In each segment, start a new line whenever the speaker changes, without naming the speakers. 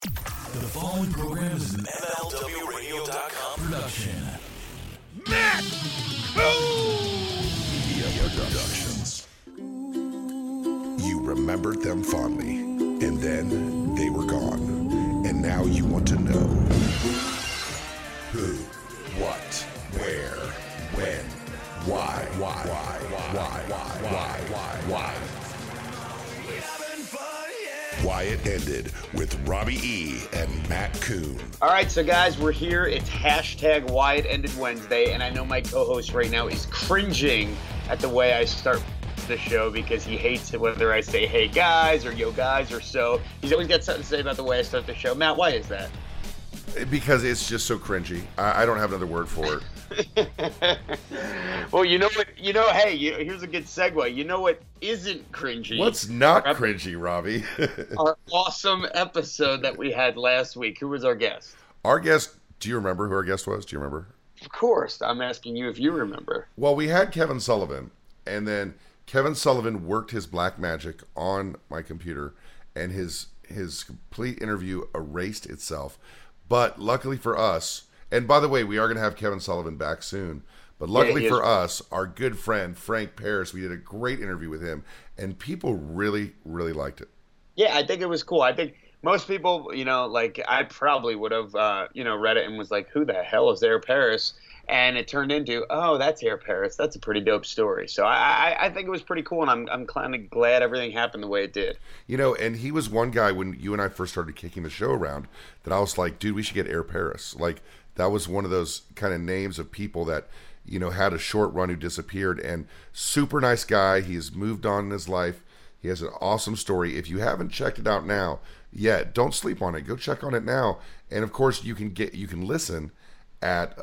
The following program is an MLWRadio.com production.
Matt
Media Productions.
You remembered them fondly, and then they were gone. And now you want to know who, what, where, when, why. Why It Ended with Robbie E. and Matt Coon.
All right, so guys, we're here. It's hashtag Why It Ended Wednesday, and I know my co-host right now is cringing at the way I start the show because he hates it whether I say hey guys or yo guys or so. He's always got something to say about the way I start the show. Matt, why is that?
Because it's just so cringy. I don't have another word for it.
Well, you know what? Here's a good segue. You know what isn't cringy?
What's not cringy, Robbie?
Our awesome episode that we had last week. Who was our guest?
Our guest, do you remember who our guest was? Do you remember?
Of course. I'm asking you if you remember.
Well, we had Kevin Sullivan, and then Kevin Sullivan worked his black magic on my computer, and his complete interview erased itself. But luckily for us, and by the way, we are going to have Kevin Sullivan back soon, but luckily for us, our good friend Frank Paris, we did a great interview with him, and people really, really liked it.
Yeah, I think it was cool. I think most people, I probably would have, read it and was like, who the hell is Air Paris? And it turned into, oh, that's Air Paris. That's a pretty dope story. So I think it was pretty cool, and I'm kind of glad everything happened the way it did.
And he was one guy when you and I first started kicking the show around that I was like, dude, we should get Air Paris. Like, that was one of those kind of names of people that, had a short run who disappeared, and super nice guy. He's moved on in his life. He has an awesome story. If you haven't checked it out now yet, don't sleep on it. Go check on it now. And of course, you can listen at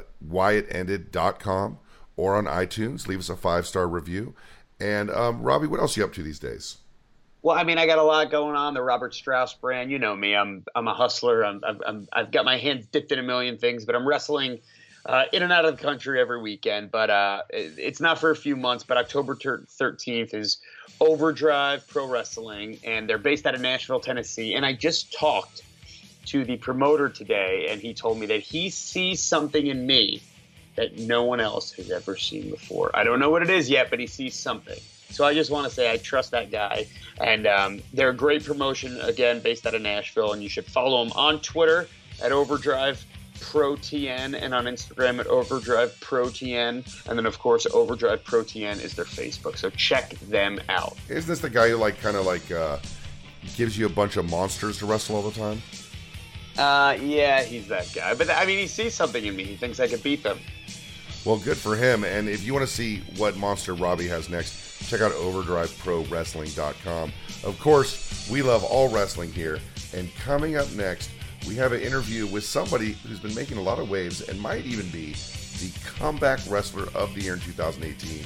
whyitended.com or on iTunes. Leave us a 5-star review. And Robbie, what else are you up to these days?
Well, I got a lot going on. The Robert Strauss brand, you know me. I'm a hustler. I've got my hands dipped in a million things, but I'm wrestling in and out of the country every weekend. But it's not for a few months. But October 13th is Overdrive Pro Wrestling, and they're based out of Nashville, Tennessee. And I just talked to the promoter today, and he told me that he sees something in me that no one else has ever seen before. I don't know what it is yet, but he sees something. So I just want to say I trust that guy. And they're a great promotion, again, based out of Nashville. And you should follow them on Twitter at Overdrive Pro TN and on Instagram at Overdrive Pro TN. And then, of course, Overdrive Pro TN is their Facebook. So check them out.
Isn't this the guy who gives you a bunch of monsters to wrestle all the time?
Yeah, he's that guy. But, he sees something in me. He thinks I could beat them.
Well, good for him. And if you want to see what monster Robbie has next, check out OverdriveProWrestling.com. Of course, we love all wrestling here. And coming up next, we have an interview with somebody who's been making a lot of waves and might even be the comeback wrestler of the year in 2018,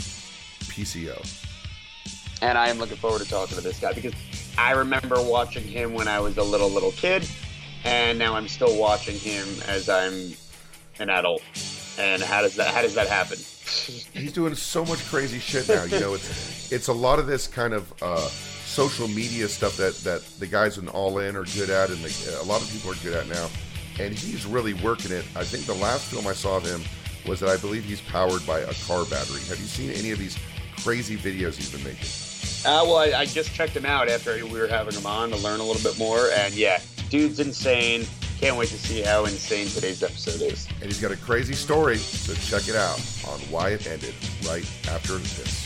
PCO.
And I am looking forward to talking to this guy because I remember watching him when I was a little kid. And now I'm still watching him as I'm an adult. And how does that happen?
He's doing so much crazy shit now. It's a lot of this kind of social media stuff that the guys in All In are good at, and a lot of people are good at now. And he's really working it. I think the last film I saw of him was that I believe he's powered by a car battery. Have you seen any of these crazy videos he's been making?
Well, I just checked him out after we were having him on to learn a little bit more. And yeah, dude's insane. Can't wait to see how insane today's episode is.
And he's got a crazy story, so check it out on Why It Ended right after this.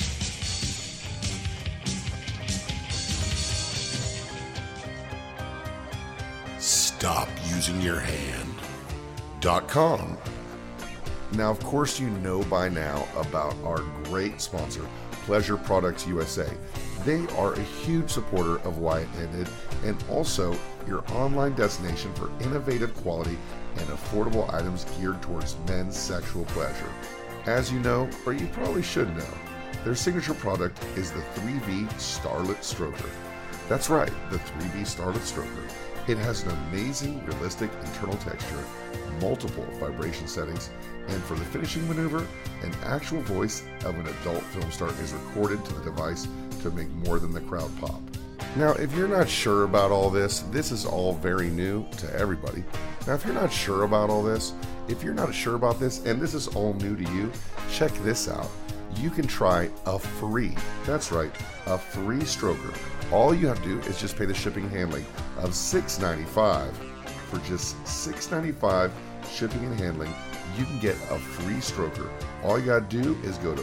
StopUsingYourHand.com. Now, of course, you know by now about our great sponsor, Pleasure Products USA. They are a huge supporter of Why It Ended and also your online destination for innovative quality and affordable items geared towards men's sexual pleasure. As you know, or you probably should know, their signature product is the 3V Starlet Stroker. That's right, the 3V Starlet Stroker. It has an amazing, realistic internal texture, multiple vibration settings, and for the finishing maneuver, an actual voice of an adult film star is recorded to the device to make more than the crowd pop. Now, if you're not sure about all this, this is all very new to everybody. Now, if you're not sure about all this, if you're not sure about this, and this is all new to you, check this out. You can try a free, that's right, a free stroker. All you have to do is just pay the shipping and handling of $6.95. For just $6.95 shipping and handling, you can get a free stroker. All you got to do is go to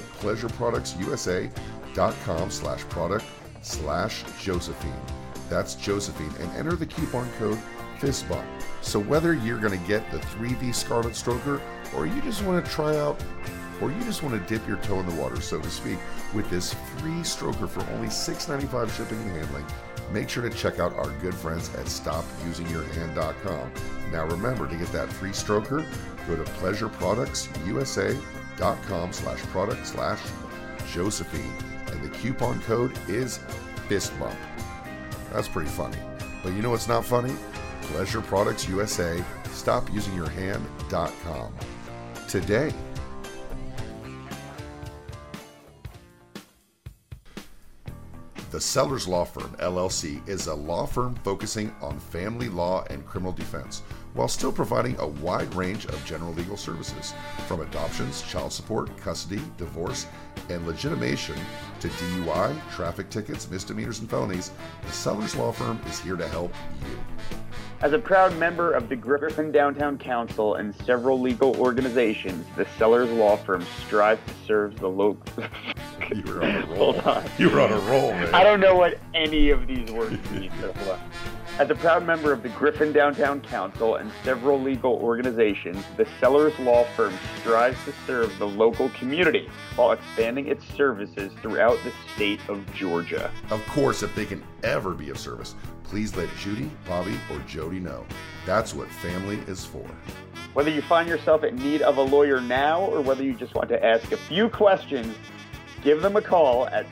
pleasureproductsusa.com/product/Josephine. That's Josephine, and enter the coupon code FISTBUMP. So whether you're going to get the 3D Scarlet Stroker, or you just want to try out, or you just want to dip your toe in the water, so to speak, with this free stroker for only $6.95 shipping and handling, make sure to check out our good friends at StopUsingYourHand.com. Now remember, to get that free stroker, go to pleasureproductsusa.com/product/Josephine, and the coupon code is FISTBUMP. That's pretty funny. But you know what's not funny? Pleasure Products USA, StopUsingYourHand.com. Today. The Sellers Law Firm, LLC, is a law firm focusing on family law and criminal defense, while still providing a wide range of general legal services, from adoptions, child support, custody, divorce, and legitimation to DUI, traffic tickets, misdemeanors, and felonies. The Sellers Law Firm is here to help you.
As a proud member of the Griffin Downtown Council and several legal organizations, the Sellers Law Firm strives to serve the local...
You were on a roll.
Hold on.
You were on a roll, man.
I don't know what any of these words mean. So hold on. As a proud member of the Griffin Downtown Council and several legal organizations, the Sellers Law Firm strives to serve the local community while expanding its services throughout the state of Georgia.
Of course, if they can ever be of service, please let Judy, Bobby, or Jody know. That's what family is for.
Whether you find yourself in need of a lawyer now or whether you just want to ask a few questions, give them a call at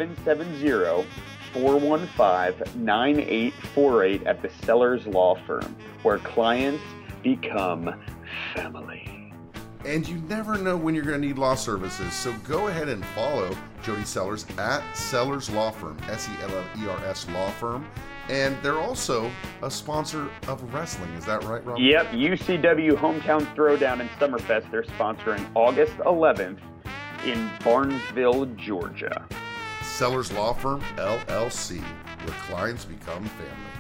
770-415-9848 at the Sellers Law Firm, where clients become family.
And you never know when you're going to need law services, so go ahead and follow Jody Sellers at Sellers Law Firm, SELLERS Law Firm. And they're also a sponsor of wrestling. Is that right, Rob?
Yep, UCW Hometown Throwdown and Summerfest. They're sponsoring August 11th in Barnesville, Georgia.
Sellers Law Firm, LLC, where clients become family.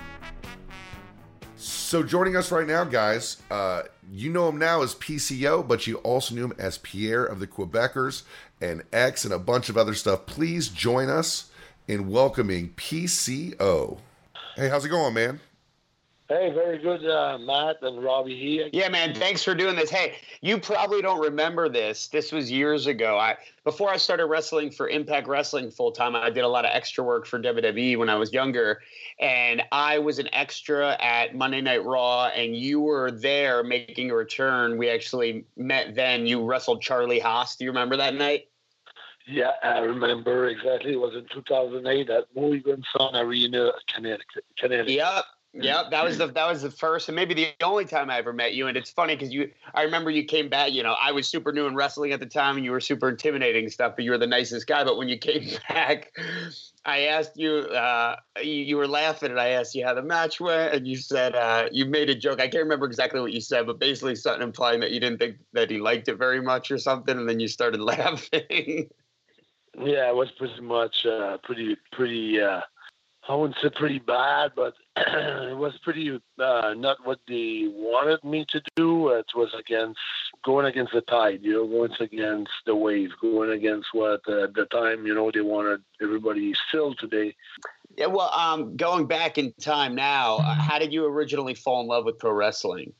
So joining us right now, guys, you know him now as PCO, but you also knew him as Pierre of the Quebecers and X and a bunch of other stuff. Please join us in welcoming PCO. Hey, how's it going, man?
Hey, very good, Matt and Robbie here.
Yeah, man, thanks for doing this. Hey, you probably don't remember this. This was years ago. Before I started wrestling for Impact Wrestling full-time, I did a lot of extra work for WWE when I was younger, and I was an extra at Monday Night Raw, and you were there making a return. We actually met then. You wrestled Charlie Haas. Do you remember that night?
Yeah, I remember exactly. It was in 2008 at Mohegan Sun Arena, Connecticut.
Yep, that was the first and maybe the only time I ever met you. And it's funny because I remember you came back. You know, I was super new in wrestling at the time, and you were super intimidating and stuff. But you were the nicest guy. But when you came back, I asked you. You were laughing, and I asked you how the match went, and you said you made a joke. I can't remember exactly what you said, but basically something implying that you didn't think that he liked it very much or something, and then you started laughing.
Yeah, it was pretty much pretty. I wouldn't say pretty bad, but it was pretty not what they wanted me to do. It was going against the tide, going against the wave, going against what at the time, they wanted everybody still today.
Yeah, well, going back in time now, how did you originally fall in love with pro wrestling?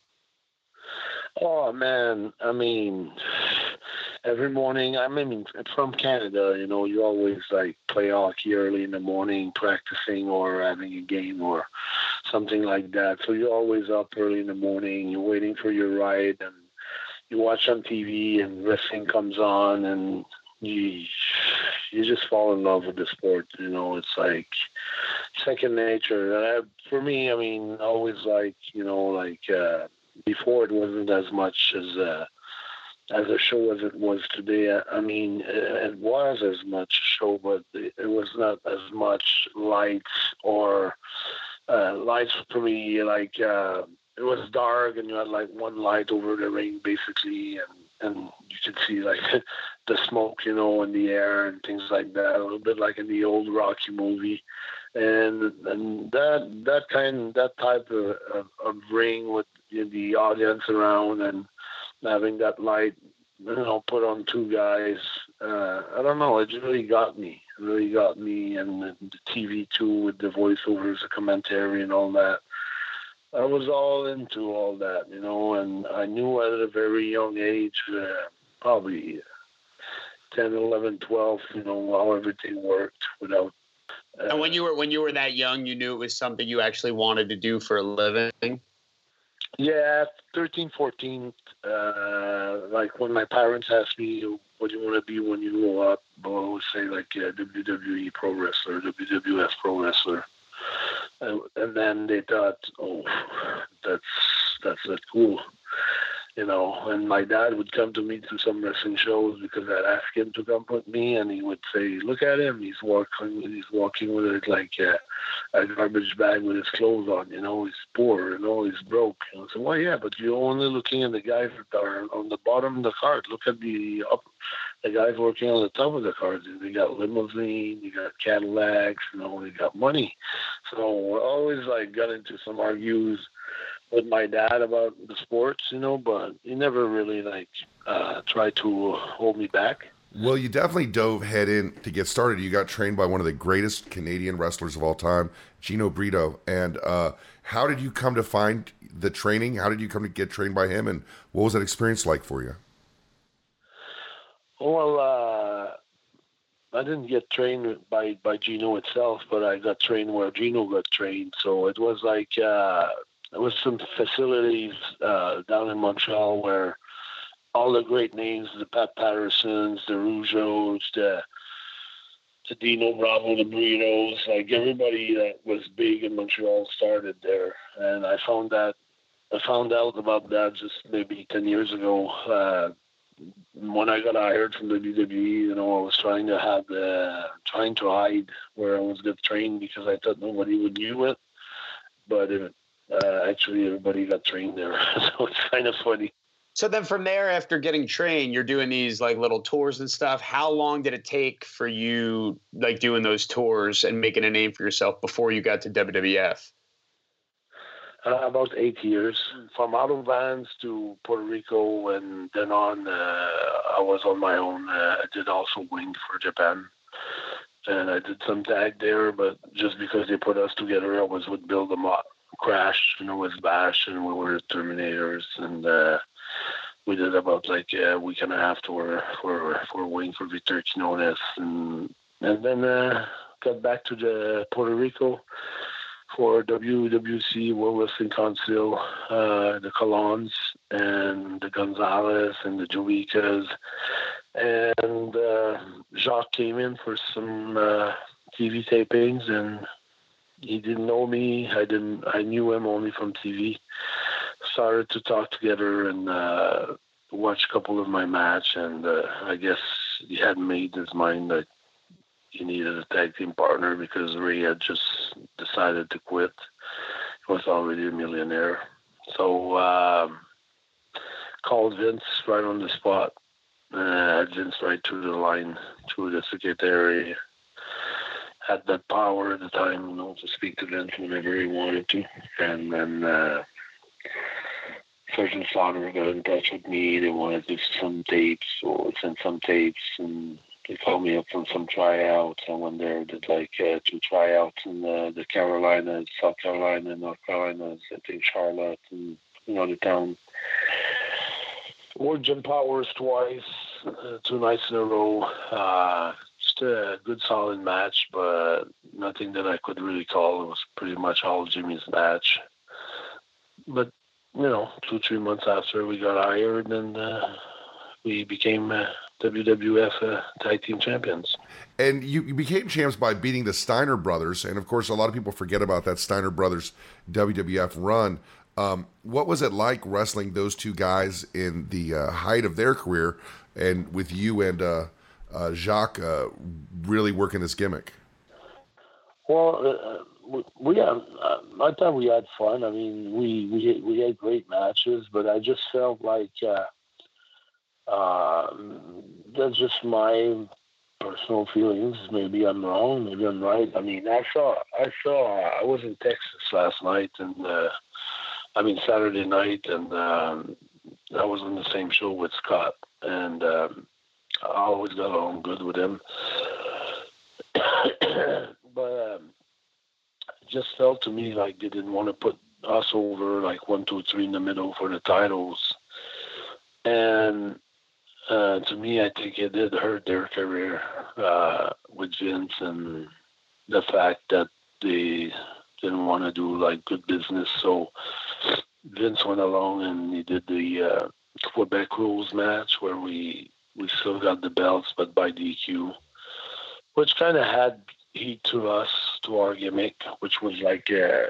Oh, man, I mean, every morning, from Canada, you always play hockey early in the morning, practicing or having a game or something like that. So you're always up early in the morning, you're waiting for your ride, and you watch on TV and wrestling comes on, and you just fall in love with the sport. It's like second nature. And for me, always before it wasn't as much as as a show as it was today. I mean, it was as much show, but it was not as much lights or lights for me. Like it was dark, and you had like one light over the ring, basically, and you could see like the smoke, you know, in the air and things like that. A little bit like in the old Rocky movie. And that type of ring with the audience around and having that light, you know, put on two guys, I don't know, it really got me. It really got me, and the TV too, with the voiceovers, the commentary, and all that. I was all into all that, you know, and I knew at a very young age, probably 10, 11, 12, you know, how everything worked without.
And when you were that young, you knew it was something you actually wanted to do for a living?
Yeah, 13, 14, like when my parents asked me, what do you want to be when you grow up? I would say like WWE pro wrestler, WWF pro wrestler. And then they thought, oh, that's cool. You know, and my dad would come to me to some wrestling shows because I'd ask him to come with me, and he would say, "Look at him! He's walking with it like a garbage bag with his clothes on. You know, he's poor. You know, he's broke." And I said, "Well, yeah, but you're only looking at the guys that are on the bottom of the card. Look at the guys working on the top of the cards. They got limousine, they got Cadillacs. You know, they got money." So I always like got into some argues with my dad about the sports, you know, but he never really tried to hold me back.
Well, you definitely dove head in to get started. You got trained by one of the greatest Canadian wrestlers of all time, Gino Brito. And how did you come to find the training? How did you come to get trained by him? And what was that experience like for you?
Well, I didn't get trained by Gino itself, but I got trained where Gino got trained. So it was like there was some facilities down in Montreal where all the great names, the Pat Pattersons, the Rougeaus, the Dino Bravo, the Burritos, like everybody that was big in Montreal started there. And I found out about that just maybe 10 years ago. When I got hired from the WWE, you know, I was trying to hide where I was getting trained because I thought nobody would knew it. But actually, everybody got trained there, so it's kind of funny.
So then from there, after getting trained, you're doing these like little tours and stuff. How long did it take for you like doing those tours and making a name for yourself before you got to WWF?
About 8 years. From Auto Vans to Puerto Rico, and then on, I was on my own. I did also wing for Japan. And I did some tag there, but just because they put us together, I was with Bill DeMott. Crash, you know, with Bash, and we were Terminators, and we did about like a week and a half tour for wing for Victor Quinones, and then got back to the Puerto Rico for WWC, World Wrestling Council, the Colons and the Gonzalez and the Joicas, and Jacques came in for some TV tapings, and he didn't know me. I knew him only from TV. Started to talk together and watch a couple of my match, and I guess he had made his mind that he needed a tag team partner because Ray had just decided to quit. He was already a millionaire. So called Vince right on the spot. Vince right through the line, through the secretary. Had that power at the time, you know, to speak to Vince whenever he wanted to. And then Sergeant Slaughter got in touch with me. They wanted to do some tapes, or send some tapes, and they called me up for some tryouts. I went there, did like 2 tryouts in the Carolinas, South Carolina, North Carolina, I think Charlotte, and another town. Worked Jim Powers twice, 2 nights in a row. Just a good, solid match, but nothing that I could really call. It was pretty much all Jimmy's match. But, you know, 2-3 months after we got hired, and we became WWF Tag Team Champions.
And you became champs by beating the Steiner Brothers, and of course, a lot of people forget about that Steiner Brothers WWF run. What was it like wrestling those two guys in the height of their career, and with you and Jacques really working this gimmick?
Well, we had, I thought we had fun. I mean, we had great matches, but I just felt like that's just my personal feelings. Maybe I'm wrong. Maybe I'm right. I mean, I was in Texas last night, and Saturday night, and I was on the same show with Scott, and I always got along good with him. But it just felt to me like they didn't want to put us over like 1, 2, 3 in the middle for the titles. And to me, I think it did hurt their career with Vince, and the fact that they didn't want to do like good business. So Vince went along and he did the Quebec rules match where we still got the belts, but by DQ, which kind of had heat to us, to our gimmick, which was like a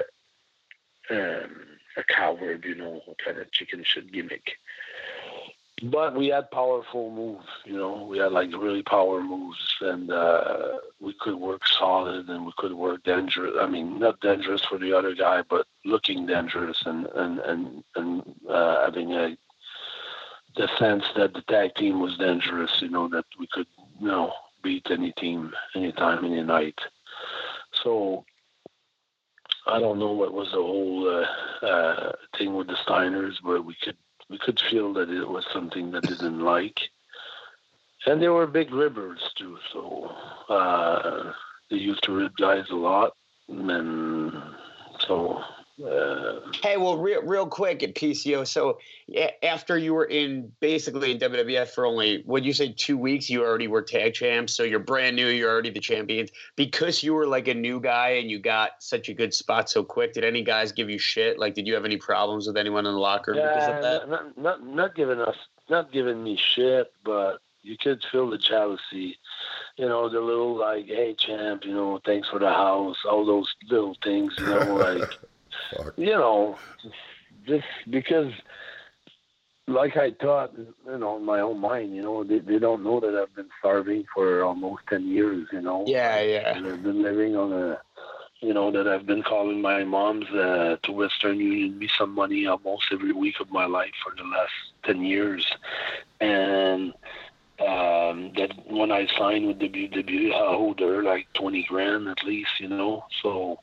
coward, kind of chicken shit gimmick. But we had powerful moves, we had like really power moves, and we could work solid and we could work dangerous. I mean, not dangerous for the other guy, but looking dangerous and having a defense that the tag team was dangerous, that we could, beat any team, anytime, any night. So I don't know what was the whole thing with the Steiners, but we could feel that it was something that they didn't like. And they were big ribbers too, so they used to rib guys a lot. And so...
Hey, well, real quick at PCO. So after you were basically in WWF for only, would you say 2 weeks, you already were tag champs? So you're brand new, you're already the champions. Because you were like a new guy and you got such a good spot so quick, did any guys give you shit? Like, did you have any problems with anyone in the locker room because of that?
Not giving me shit, but you could feel the jealousy. The little like, hey champ, thanks for the house, all those little things, like.
Fuck.
Just because, like I thought, in my own mind, they don't know that I've been starving for almost 10 years,
Yeah.
And I've been living on that I've been calling my moms to Western Union me some money almost every week of my life for the last 10 years. And that when I signed with WWE, I owed her like 20 grand at least, so...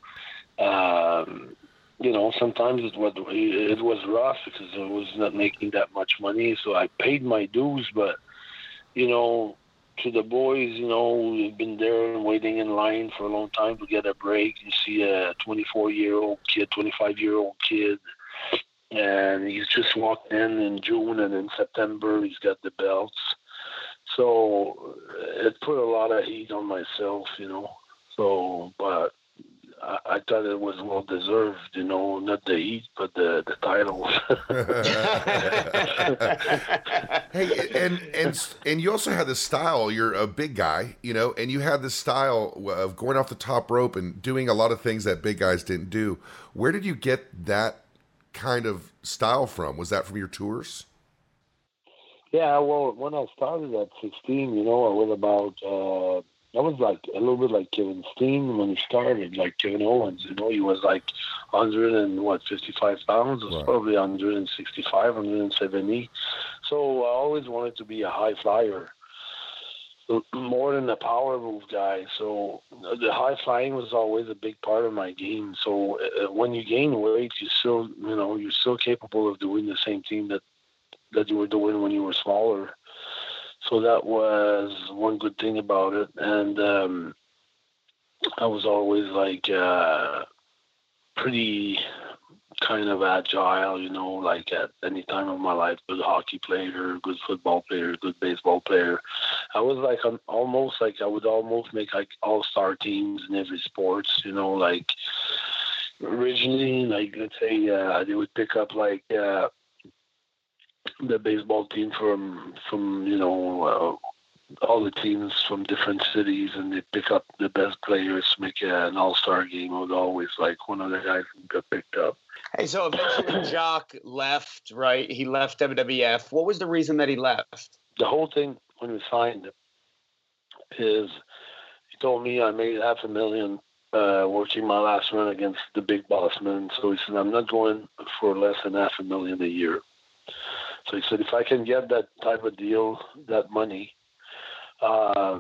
sometimes it was rough because I was not making that much money, so I paid my dues. But to the boys, who've been there and waiting in line for a long time to get a break, you see a 24-year-old kid, 25-year-old kid, and he's just walked in June, and in September he's got the belts. So it put a lot of heat on myself, So, but I thought it was well deserved, not the heat, but the titles.
Hey, and you also had this style. You're a big guy, and you had this style of going off the top rope and doing a lot of things that big guys didn't do. Where did you get that kind of style from? Was that from your tours?
Yeah, well, when I started at 16, I was about... I was like a little bit like Kevin Steen when he started, like Kevin Owens. He was like 55 pounds. It was probably 165, 170. So I always wanted to be a high flyer, more than a power move guy. So the high flying was always a big part of my game. So when you gain weight, you're still capable of doing the same thing that you were doing when you were smaller. So that was one good thing about it. And I was always like pretty kind of agile, like at any time of my life, good hockey player, good football player, good baseball player. I was like almost like I would almost make like all-star teams in every sports, like originally, like let's say they would pick up like the baseball team from all the teams from different cities, and they pick up the best players to make an all-star game. I was always like one of the guys who got picked up.
Hey, so eventually Jock left, right? He left WWF. What was the reason that he left?
The whole thing when we signed is he told me I made $500,000 working my last run against the big boss man. So he said, I'm not going for less than $500,000 a year. So he said, if I can get that type of deal, that money, I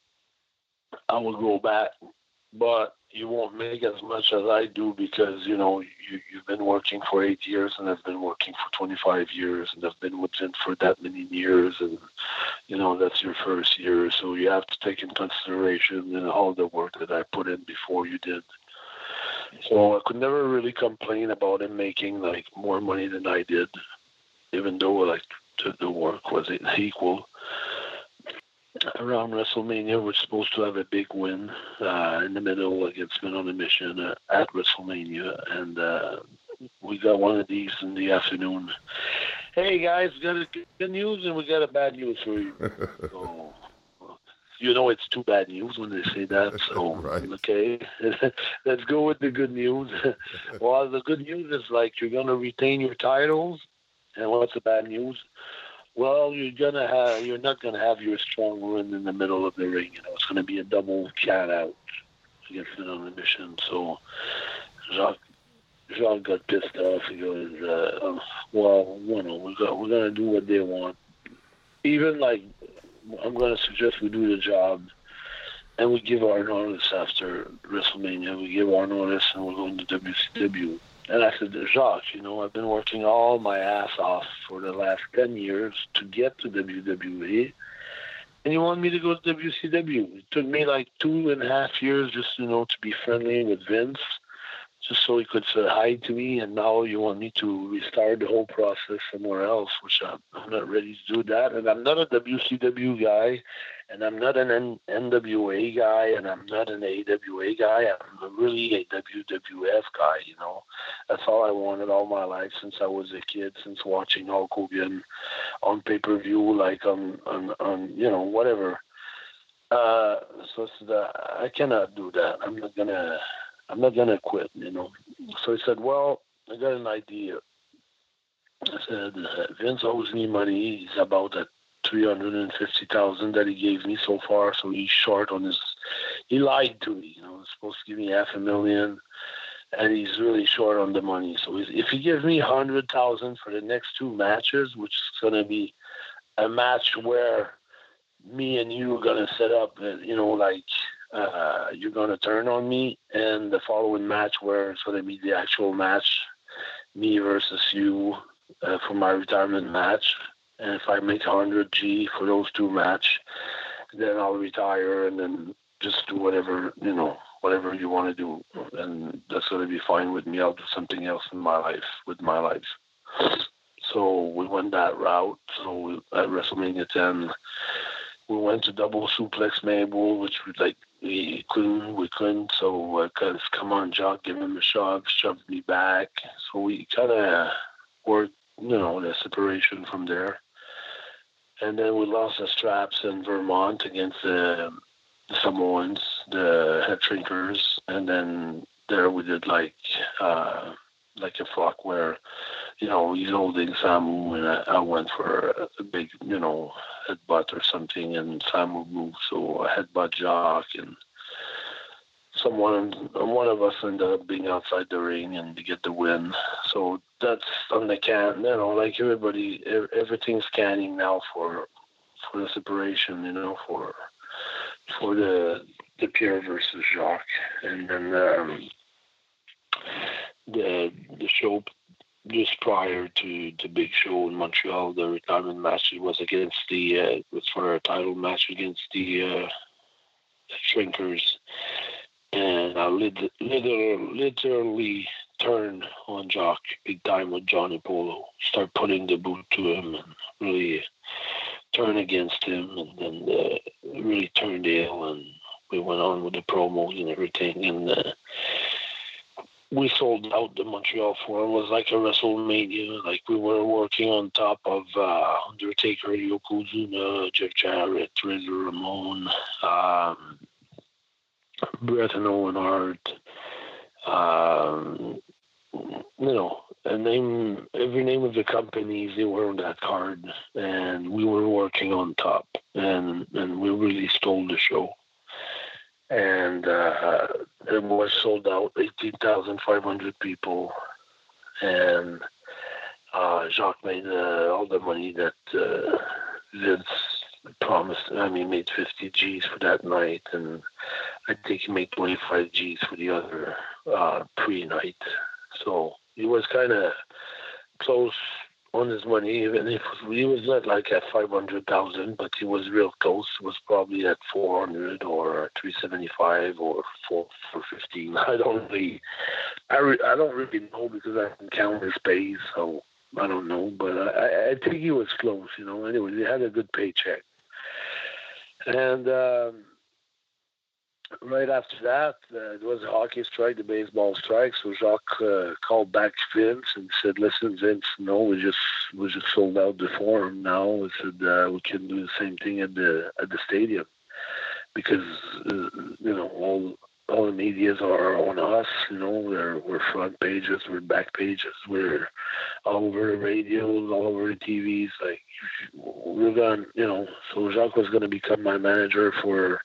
will go back. But you won't make as much as I do because, you've been working for 8 years and I've been working for 25 years and I've been with Vince for that many years and, that's your first year. So you have to take in consideration all the work that I put in before you did. So I could never really complain about him making more money than I did, even though the work was equal. Around WrestleMania, we're supposed to have a big win in the middle against Men on a Mission at WrestleMania, and we got one of these in the afternoon. Hey guys, we got a good news and we got a bad news for you. So, it's too bad news when they say that. So
right.
Okay, let's go with the good news. Well, the good news is you're gonna retain your titles, and what's the bad news? Well, you're not gonna have your strong run in the middle of the ring. It's gonna be a double count out against it on the mission. So Jacques got pissed off. He goes, we're gonna do what they want. Even I'm gonna suggest we do the job, and we give our notice after WrestleMania. We give our notice, and we're going to WCW. And I said, Jacques, I've been working all my ass off for the last 10 years to get to WWE, and you want me to go to WCW? It took me 2.5 years just, to be friendly with Vince, just so he could say hi to me, and now you want me to restart the whole process somewhere else, which I'm not ready to do that. And I'm not a WCW guy, and I'm not an NWA guy, and I'm not an AWA guy. I'm really a WWF guy, That's all I wanted all my life since I was a kid, since watching Hulk Hogan on pay-per-view, on whatever. So I cannot do that. I'm not gonna quit, So he said, well, I got an idea. I said, Vince owes me money. He's about at $350,000 that he gave me so far, so he's short on he lied to me, He's supposed to give me $500,000, and he's really short on the money. So if he gives me $100,000 for the next 2 matches, which is gonna be a match where me and you are gonna set up, you're going to turn on me, and the following match where it's going to be the actual match, me versus you for my retirement match. And if I make 100G for those 2 match, then I'll retire and then just do whatever you want to do. And that's going to be fine with me. I'll do something else in my life, with my life. So we went that route. So at WrestleMania 10, we went to double suplex Mabel, which we couldn't. So I kind of, come on, Jock, give him a shove, shoved me back. So we kind of worked, the separation from there. And then we lost the straps in Vermont against the Samoans, the head shrinkers. And then there we did like a flock where, he's holding Samu, and I went for a big, headbutt or something, and Samu moved, so I headbutt Jock, and one of us ended up being outside the ring and to get the win. So that's on the can, everybody, everything's canning now for the separation, for the Pierre versus Jacques, and then the show just prior to the big show in Montreal, the retirement match, it was against it was for a title match against the Shrinkers, and I literally turned on Jock big time with Johnny Polo, start putting the boot to him and really turn against him, and then really turned ill, and we went on with the promos and everything, and we sold out the Montreal Forum. It was like a WrestleMania. We were working on top of Undertaker, Yokozuna, Jeff Jarrett, Razor Ramon, Bret and Owen Hart, every name of the companies, they were on that card, and we were working on top, and we really stole the show. And it was sold out, 18,500 people, and Jacques made all the money that Vince promised. I mean, made 50 G's for that night, and I think he made 25 G's for the other pre-night. So he was kind of close on his money, even if he was not like at 500,000, but he was real close. It was probably at 400 or 375 or 415. I don't really know because I didn't count his pays, so I don't know. But I think he was close, Anyway, he had a good paycheck. And right after that, it was a hockey strike, the baseball strike. So Jacques called back Vince and said, "Listen, Vince, no, we just sold out the Forum now. We said we can do the same thing at the stadium because all the medias are on us. We're front pages, we're back pages, we're all over the radios, all over the TVs. Like we're gone, So Jacques was going to become my manager for."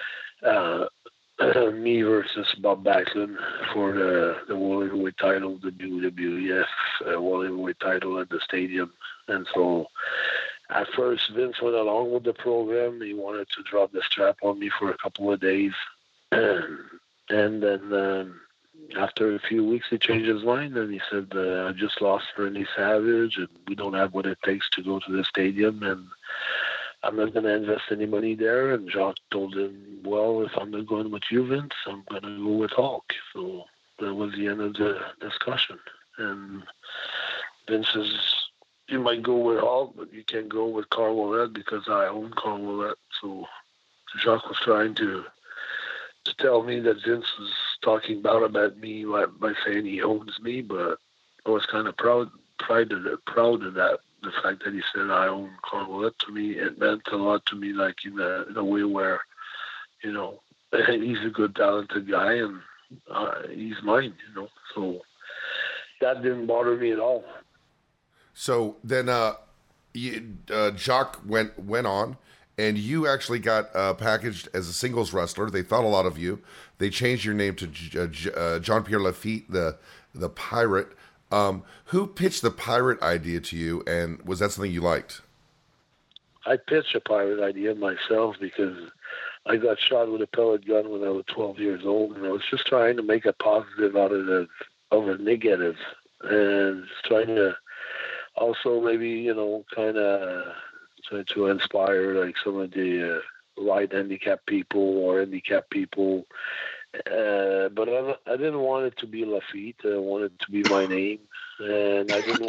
Me versus Bob Backlund for the World Heavyweight title, the WWF World Heavyweight title at the stadium. And so at first Vince went along with the program. He wanted to drop the strap on me for a couple of days. And then after a few weeks he changed his mind and he said, I just lost Randy Savage and we don't have what it takes to go to the stadium and I'm not going to invest any money there. And Jacques told him, well, if I'm not going with you, Vince, I'm going to go with Hulk. So that was the end of the discussion. And Vince says, you might go with Hulk, but you can't go with Carl Ouellet because I own Carl Ouellet. So Jacques was trying to tell me that Vince was talking bad about me by saying he owns me, but I was kind of proud of that. The fact that he said I own Carl Ouellet, to me, it meant a lot to me, like in a way where, he's a good, talented guy and he's mine, So that didn't bother me at all.
So then Jacques went on, and you actually got packaged as a singles wrestler. They thought a lot of you. They changed your name to Jean-Pierre Lafitte, the Pirate. Who pitched the Pirate idea to you, and was that something you liked?
I pitched a Pirate idea myself because I got shot with a pellet gun when I was 12 years old, and I was just trying to make a positive out of a negative, and just trying to also maybe, kind of try to inspire like some of the light handicapped people or handicapped people. But I didn't want it to be Lafitte. I wanted it to be my name, and I didn't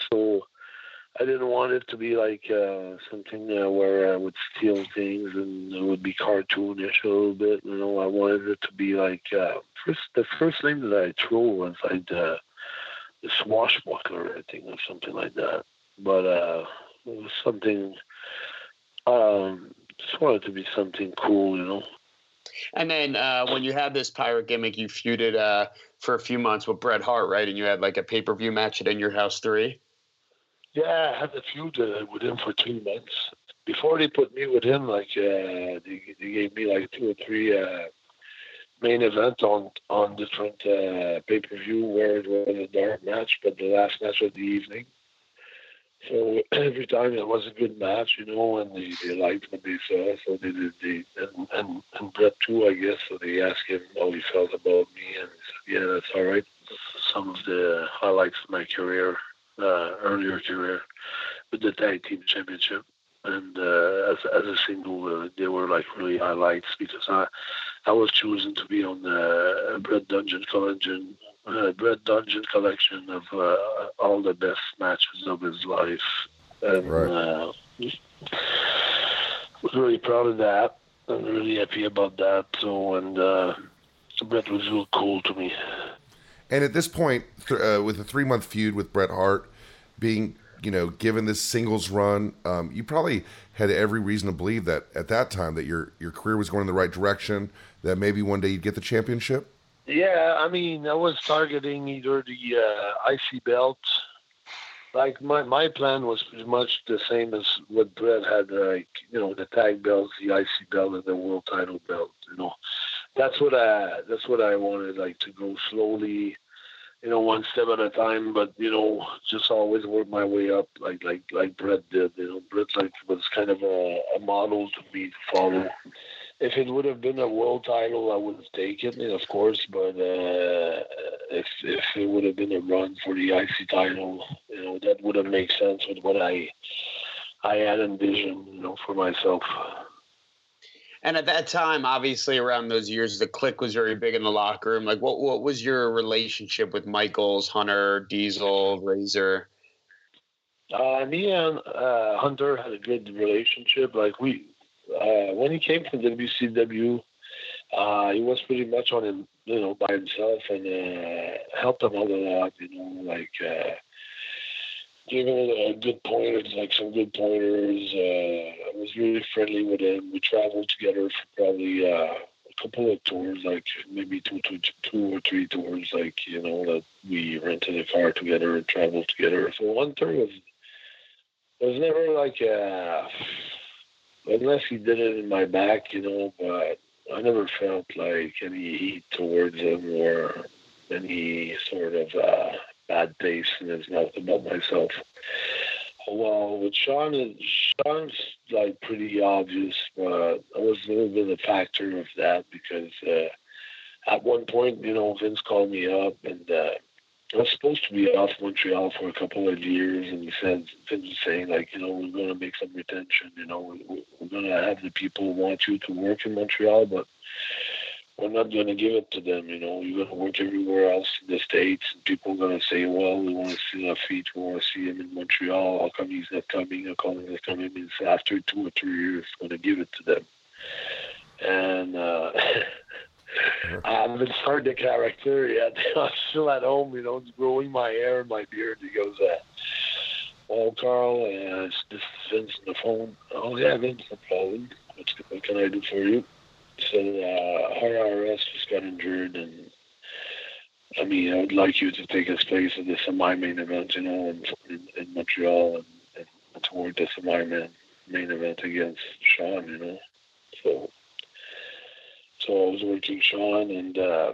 want it to be like something where I would steal things and it would be cartoonish a little bit. I wanted it to be like the first name that I threw was like the Swashbuckler, I think, or something like that. But it was something. Just wanted it to be something cool,
And then when you had this Pirate gimmick, you feuded for a few months with Bret Hart, right? And you had like a pay-per-view match at In Your House 3.
Yeah, I had a feud with him for 2 months. Before they put me with him, like they gave me like 2 or 3 main events on different pay-per-view where it was a dark match, but the last match of the evening. So every time it was a good match, and they liked what they saw. So they did, and Bret too, I guess. So they asked him how he felt about me, and he said, "Yeah, that's all right." Some of the highlights of my career, earlier career, with the tag team championship, and as a single, they were like really highlights because I was chosen to be on the Bret Dungeon collection of all the best matches of his life, and
right.
Was really proud of that and really happy about that. So, and Bret was real cool to me.
And at this point, with a 3-month feud with Bret Hart, being given this singles run, you probably had every reason to believe that at that time that your career was going in the right direction, that maybe one day you'd get the championship.
Yeah, I mean, I was targeting either the IC belt. Like my plan was pretty much the same as what Brett had. Like, you know, the tag belts, the IC belt, and the world title belt. You know, that's what I wanted. Like, to go slowly, you know, one step at a time, but, you know, just always work my way up, like Brett did. You know, Brett was kind of a model to me to follow. If it would have been a world title, I would have taken it, of course. But if it would have been a run for the IC title, you know, that would have made sense with what I had envisioned, you know, for myself.
And at that time, obviously, around those years, the Clique was very big in the locker room. Like, what was your relationship with Michaels, Hunter, Diesel, Razor?
Me and Hunter had a good relationship. Like, when he came from WCW, he was pretty much on him, you know, by himself, and helped him out a lot. You know, like giving good pointers, like some good pointers. I was really friendly with him. We traveled together for probably a couple of tours, like maybe two or three tours, like, you know, that we rented a car together and traveled together. So Hunter was never like unless he did it in my back, you know, but I never felt like any heat towards him or any sort of bad taste in his mouth about myself. Well, with Shawn's like pretty obvious, but I was a little bit a factor of that because at one point, you know, Vince called me up and I was supposed to be off Montreal for a couple of years, and Vince was saying, like, you know, we're going to make some retention, you know, we're going to have the people want you to work in Montreal, but we're not going to give it to them, you know, you're going to work everywhere else in the States, and people are going to say, well, we want to see Lafitte, we want to see him in Montreal, how come he's not coming, how come he's not coming, and after 2 or 3 years, going to give it to them. And I haven't started the character yet. I'm still at home, you know, growing my hair and my beard. He goes, "Oh, Carl, this is Vince on the phone." "Oh, yeah, Vince, no problem. What can I do for you?" So, RRS just got injured, and I mean, I would like you to take his place at the semi-main event, you know, in Montreal, and toward the semi-main event against Shawn, you know. So I was working Shawn and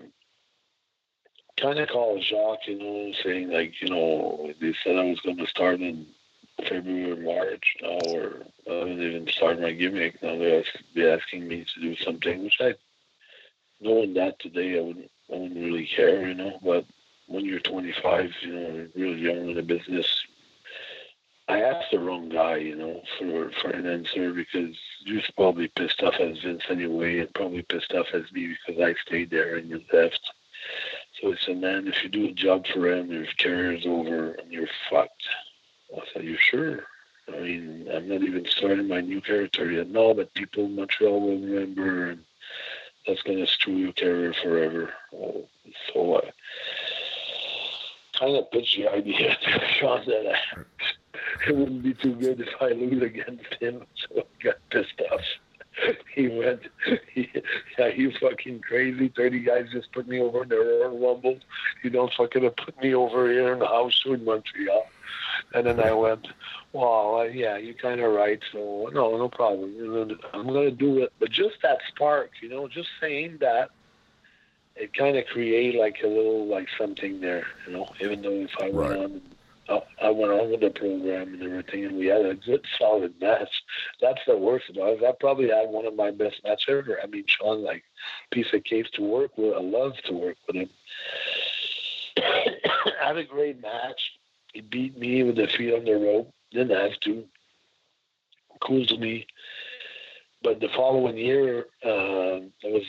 kind of called Jacques, you know, saying, like, you know, they said I was going to start in February or March now, or I haven't even started my gimmick. Now they're asking me to do something, which knowing that today, I wouldn't really care, you know, but when you're 25, you know, really young in the business, I asked the wrong guy, you know, for an answer because he was probably pissed off at Vince anyway, and probably pissed off at me because I stayed there and you left. So he said, "Man, if you do a job for him, your career's over and you're fucked." I said, "You sure? I mean, I'm not even starting my new character yet." "No, but people in Montreal will remember, and that's going to screw your career forever." So I kind of pitched the idea to Shawn that it wouldn't be too good if I lose against him, so he got pissed off. He went, you fucking crazy. 30 guys just put me over in the Royal Rumble. You don't fucking put me over here in the house in Montreal. And then I went, well, yeah, you're kind of right. So, no problem. I'm going to do it. But just that spark, you know, just saying that, it kind of created like a little, like something there, you know, even though if I went on I went on with the program and everything, and we had a good, solid match. That's the worst about it. I probably had one of my best matches ever. I mean, Shawn, like, piece of cake to work with. I love to work with him. I had a great match. He beat me with the feet on the rope. Didn't have to. Cool to me. But the following year, it was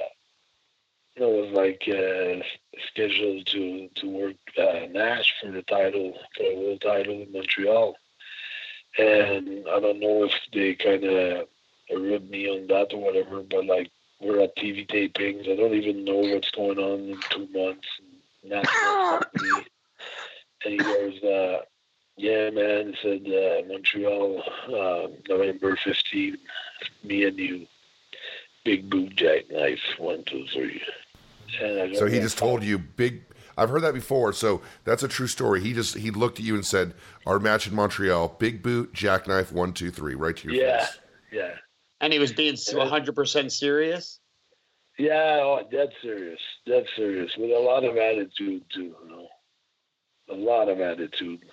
scheduled to work Nash for the world title in Montreal. And I don't know if they kind of ribbed me on that or whatever, but like, we're at TV tapings. I don't even know what's going on in 2 months. And Nash comes to me, and he goes, "Yeah, man," he said, "Montreal, November 15th, me and you, big boot jackknife, 1, 2, 3. And
So he just told you big. I've heard that before. So that's a true story. He looked at you and said, "Our match in Montreal, big boot, jackknife, 1, 2, 3, right to your face."
Yeah.
And he was being 100% serious?
Yeah, dead serious, with a lot of attitude too, a lot of attitude,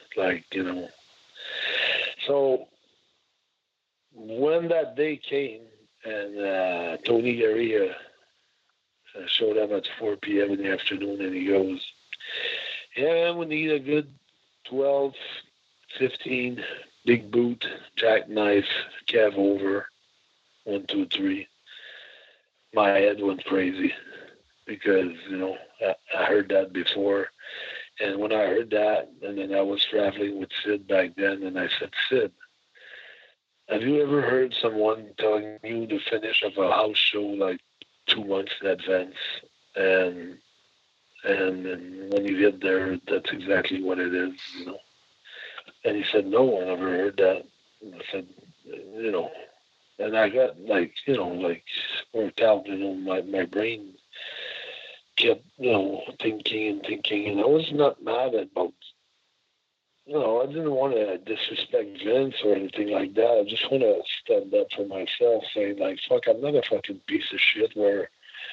So when that day came and Tony Garea showed up at 4 p.m. in the afternoon, and he goes, "Yeah, we need a good 12, 15, big boot, jackknife, calf over, 1, 2, 3." My head went crazy because, I heard that before. And when I heard that, and then I was traveling with Sid back then, and I said, "Sid, have you ever heard someone telling you the finish of a house show like 2 months in advance? And when you get there, that's exactly what it is, And he said, "No, I never heard that." And I said, and I got worked out, my brain kept, thinking, and I was not mad about, I didn't want to disrespect Vince or anything like that. I just want to stand up for myself, saying like, "Fuck, I'm not a fucking piece of shit where,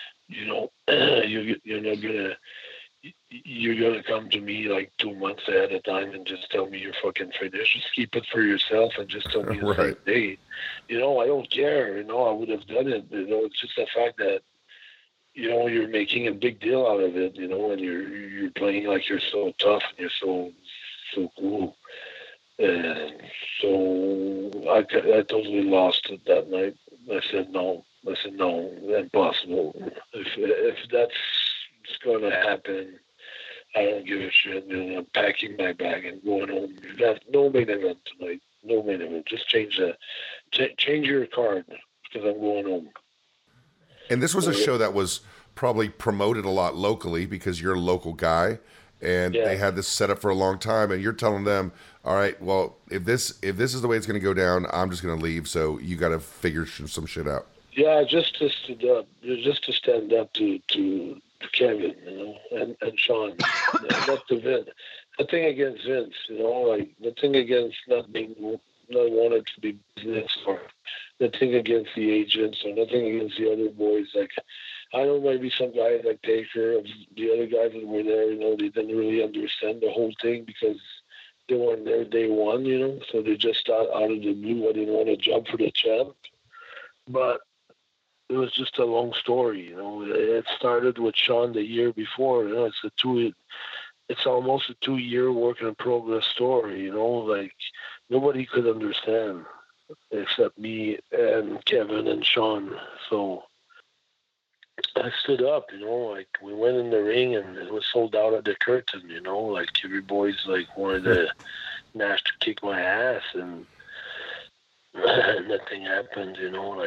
you're gonna come to me like 2 months ahead of time and just tell me you're fucking finished. Just keep it for yourself and just tell me the same day. I don't care. I would have done it. It's just the fact that you're making a big deal out of it. And you're playing like you're so tough and you're so cool. And so I totally lost it that night. I said no, impossible. If that's going to happen, I don't give a shit. I'm packing my bag and going home. You got no main event tonight. No main event. Just change your card because I'm going home.
And this was a show that was probably promoted a lot locally because you're a local guy, and they had this set up for a long time. And you're telling them, "All right, well, if this is the way it's going to go down, I'm just going to leave. So you got to figure some shit out." Yeah,
just to stand up to Kevin, and Sean, not to Vince. Nothing against Vince, nothing against not wanted to be business, or nothing against the agents, or nothing against the other boys. Like, I know maybe some guys like Taker, the other guys that were there, they didn't really understand the whole thing because they weren't there day one, so they just thought out of the blue I didn't want to jump for the champ. But it was just a long story, It started with Sean the year before. It's almost a 2-year work in progress story. Like nobody could understand except me and Kevin and Sean. So I stood up, like we went in the ring and it was sold out at the curtain. Like every boy's like wanted to Nash to kick my ass, and nothing happened.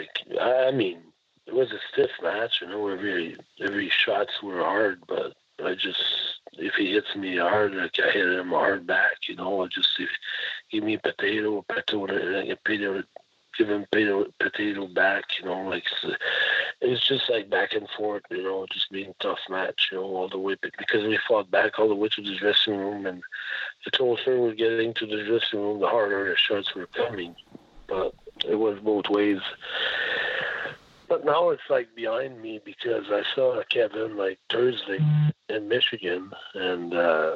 It was a stiff match, every shots were hard, but if he hits me hard, like I hit him hard back, give me potato, give him potato back, it's just like back and forth, just being a tough match, all the way, because we fought back all the way to the dressing room, and the closer we're getting to the dressing room, the harder the shots were coming, but it was both ways. But now it's like behind me because I saw Kevin like Thursday in Michigan, and I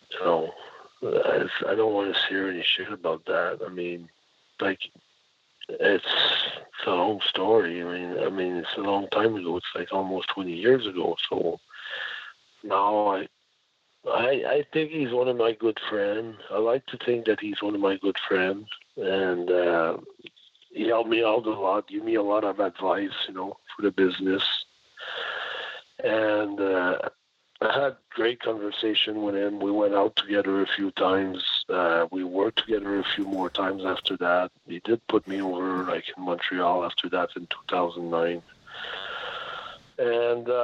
don't want to hear any shit about that. It's a long story. It's a long time ago. It's like almost 20 years ago. So now I think he's one of my good friends. I like to think that he's one of my good friends, and he helped me out a lot, gave me a lot of advice, for the business. And I had great conversation with him. We went out together a few times. We worked together a few more times after that. He did put me over, like in Montreal after that in 2009. And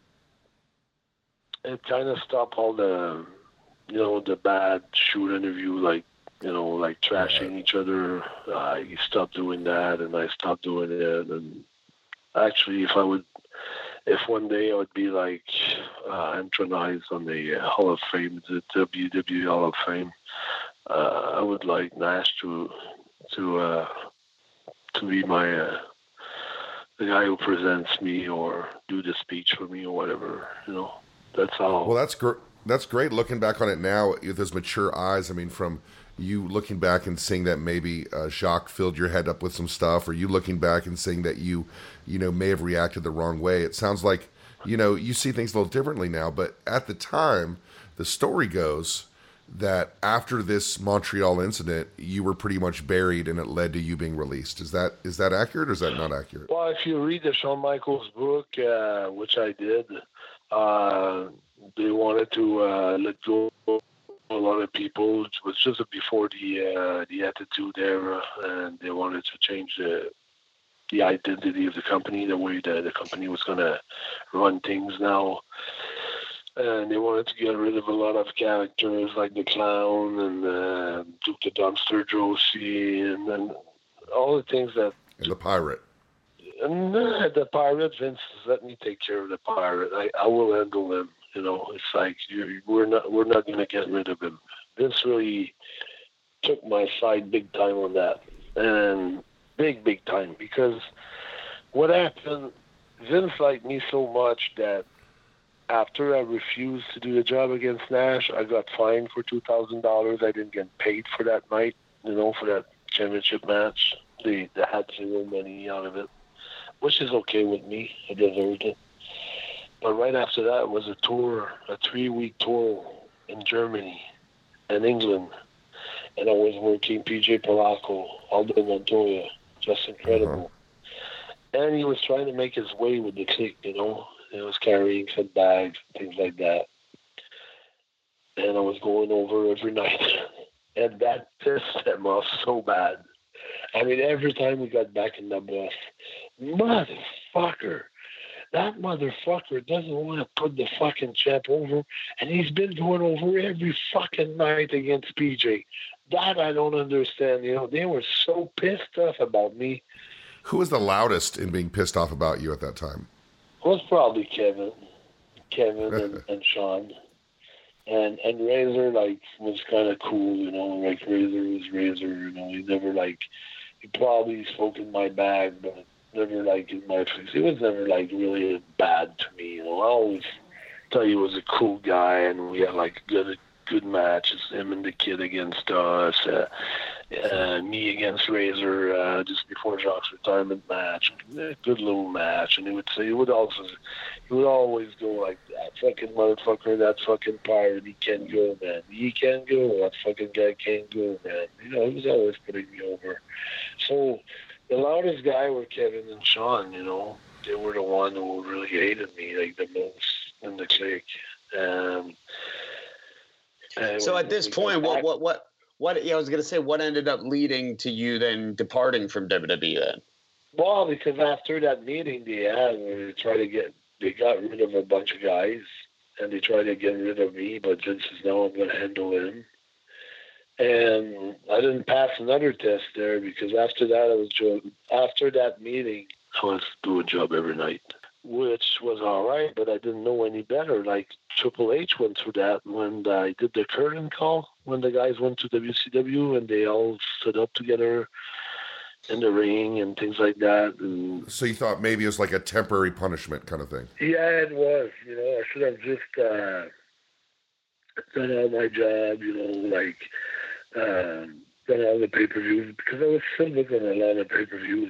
it kind of stopped all the, the bad shoot interview, like trashing each other. He stopped doing that, and I stopped doing it. And actually, if if one day I would be like intronized on the Hall of Fame, the WWE Hall of Fame, I would like Nash to be my the guy who presents me or do the speech for me or whatever. That's all.
Well, that's great. Looking back on it now with those mature eyes. I mean, from you looking back and seeing that maybe Jacques filled your head up with some stuff, or you looking back and seeing that you may have reacted the wrong way. It sounds like, you see things a little differently now, but at the time, the story goes that after this Montreal incident, you were pretty much buried and it led to you being released. Is that accurate or is that not accurate?
Well, if you read the Shawn Michaels book, which I did, they wanted to let go a lot of people. It was just before the Attitude Era, and they wanted to change the identity of the company, the way the company was going to run things now. And they wanted to get rid of a lot of characters like the Clown and Duke the Dumpster Josie, and then all the things that...
And the Pirate.
And the Pirate, Vince, let me take care of the Pirate. I will handle him. It's like we're not going to get rid of him. Vince really took my side big time on that, and big time, because what happened, Vince liked me so much that after I refused to do the job against Nash, I got fined for $2,000. I didn't get paid for that night, for that championship match. They had zero money out of it, which is okay with me. I deserved it. But right after that was a tour, a 3-week tour in Germany and England. And I was working PJ Polaco, Aldo Montoya, just incredible. And he was trying to make his way with the clique, He was carrying some bags, things like that. And I was going over every night. And that pissed them off so bad. I mean, every time we got back in the bus, that motherfucker doesn't want to put the fucking champ over, and he's been going over every fucking night against PJ. That I don't understand. They were so pissed off about me.
Who was the loudest in being pissed off about you at that time?
It was probably Kevin and Sean. And Razor, was kind of cool, Razor was Razor, he never, he probably spoke in my bag, but never, in my face. He was never, really bad to me, I always thought he was a cool guy, and we had, good matches, him and the kid against us, me against Razor, just before Jacques' retirement match, good little match, and he would always go like, that fucking motherfucker, that fucking Pirate, he can't go, man. He can't go, that fucking guy can't go, man. He was always putting me over. So the loudest guy were Kevin and Sean, they were the one who really hated me, the most in the clique.
So at this point, what? I was going to say, what ended up leading to you then departing from WWE then?
Well, because after that meeting they got rid of a bunch of guys, and they tried to get rid of me, but Vince says, no, I'm going to handle him. And I didn't pass another test there, because after that meeting, I was doing a job every night, which was all right, but I didn't know any better. Triple H went through that when I did the curtain call, when the guys went to WCW and they all stood up together in the ring and things like that. And
so you thought maybe it was like a temporary punishment kind of thing?
Yeah, it was. I should have just done all my job, done all the pay-per-views, because I was still looking at a lot of pay-per-views.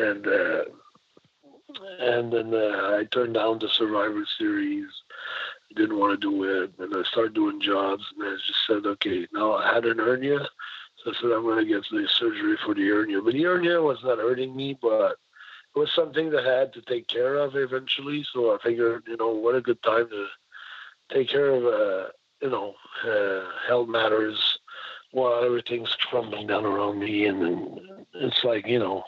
And then I turned down the Survivor Series. I didn't want to do it. And I started doing jobs, and I just said, okay, now I had an hernia. So I said, I'm going to get the surgery for the hernia. But the hernia was not hurting me, but it was something that I had to take care of eventually. So I figured, what a good time to take care of, health matters while everything's crumbling down around me. And then it's like,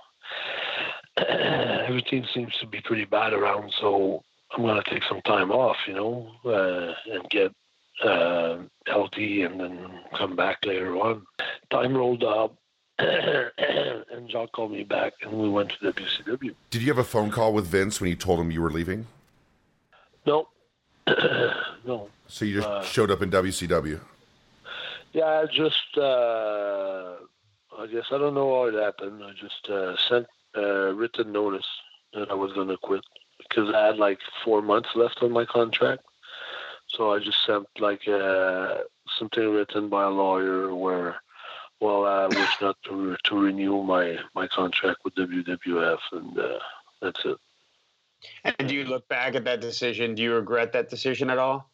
everything seems to be pretty bad around, so I'm going to take some time off, and get healthy and then come back later on. Time rolled up, and Jacques called me back, and we went to WCW.
Did you have a phone call with Vince when you told him you were leaving?
No. No.
So you just showed up in WCW.
Yeah, I guess I don't know how it happened. I just sent a written notice that I was going to quit because I had like 4 months left on my contract. So I just sent like something written by a lawyer where, well, I was not to renew my contract with WWF, and that's it.
And do you look back at that decision? Do you regret that decision at all?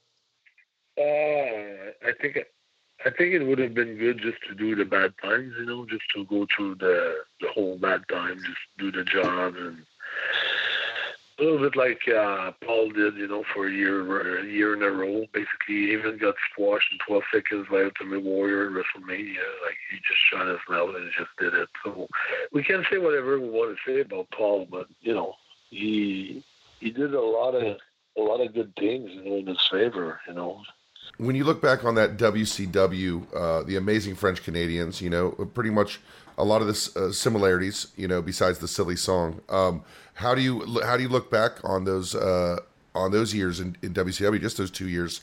I think it would have been good just to do the bad times, just to go through the whole bad time, just do the job, and a little bit like Paul did, for a year in a row. Basically, he even got squashed in 12 seconds by Ultimate Warrior in WrestleMania. Like, he just shot his mouth and just did it. So we can say whatever we want to say about Paul, but he did a lot of good things, in his favor,
When you look back on that WCW, the Amazing French Canadians, pretty much a lot of the similarities, besides the silly song. How do you look back on those years in WCW, just those 2 years,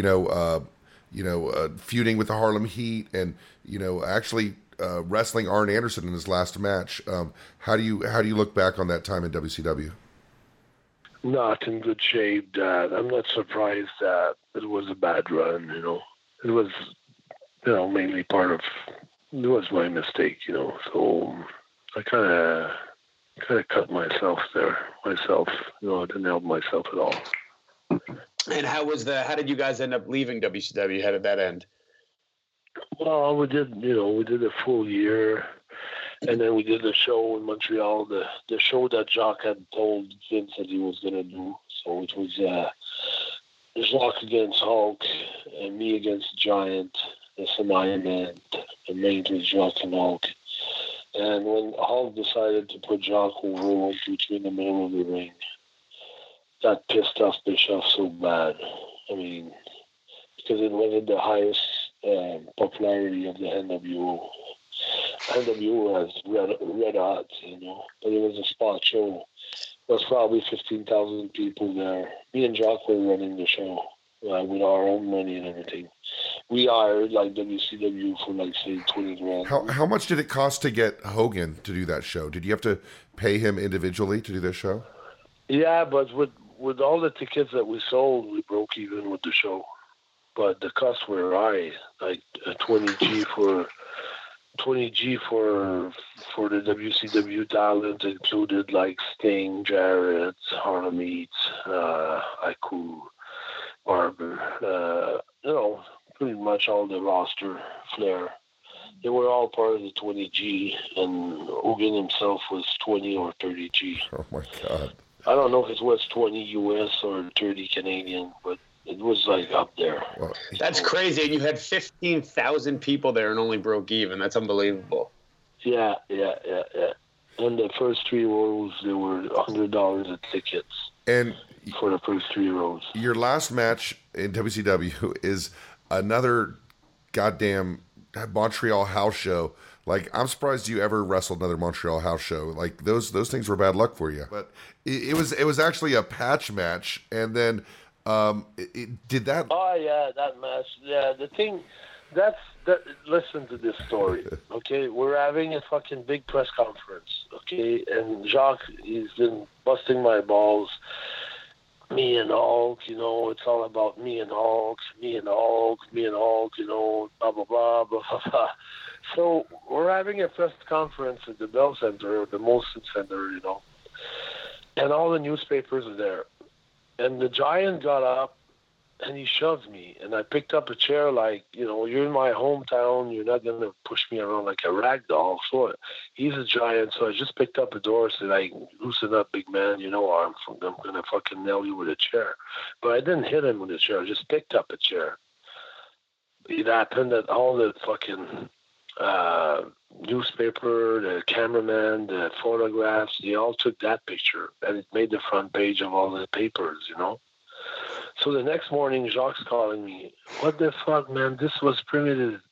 feuding with the Harlem Heat and actually wrestling Arn Anderson in his last match? How do you look back on that time in WCW?
Not in good shape, Dad. I'm not surprised that it was a bad run, It was, mainly it was my mistake, So I kind of cut myself there. I didn't help myself at all.
And how did you guys end up leaving WCW? How did that end?
Well, we did a full year. And then we did a show in Montreal, the show that Jacques had told Vince that he was going to do. So it was Jacques against Hulk, and me against Giant, the Iron Man, and main was Jacques and Hulk. And when Hulk decided to put Jacques over 1, 2, 3 in the middle of the ring, that pissed off Bischoff so bad. I mean, because it wasn't the highest popularity of the NWO. NWO has red hot, but it was a spot show. There was probably 15,000 people there. Me and Jacques were running the show with our own money and everything. We hired like WCW for like say $20,000.
How much did it cost to get Hogan to do that show? Did you have to pay him individually to do this show?
Yeah, but with all the tickets that we sold, we broke even with the show. But the costs were high, like $20,000 for the WCW talent included like Sting, Jarrett, Harlem Heat, Haku, Barber, pretty much all the roster, Flair. They were all part of the $20,000, and Hogan himself was $20 or $30,000.
Oh my God!
I don't know if it was 20 US or 30 Canadian, but it was like up there.
Well,
that's crazy. And you had 15,000 people there and only broke even. That's unbelievable.
Yeah. And the first 3 rows, they were $100 a tickets.
And
for the first 3 rows.
Your last match in WCW is another goddamn Montreal house show. Like, I'm surprised you ever wrestled another Montreal house show. Like, those things were bad luck for you. But it was actually a patch match, and then did that?
Oh yeah, that match. Yeah, the thing. Listen to this story, okay? We're having a fucking big press conference, okay? And Jacques, he's been busting my balls. Me and Hulk, it's all about me and Hulk, blah, blah, blah, blah, blah. So we're having a press conference at the Bell Center, the Molson Center, and all the newspapers are there. And the Giant got up and he shoved me, and I picked up a chair like, you're in my hometown, you're not going to push me around like a rag doll. So he's a Giant, so I just picked up a door and said, like, loosen up, big man, I'm going to fucking nail you with a chair. But I didn't hit him with a chair, I just picked up a chair. It happened that all the fucking newspaper, the cameraman, the photographs, they all took that picture, and it made the front page of all the papers, So the next morning, Jacques calling me, what the fuck, man, this was premeditated,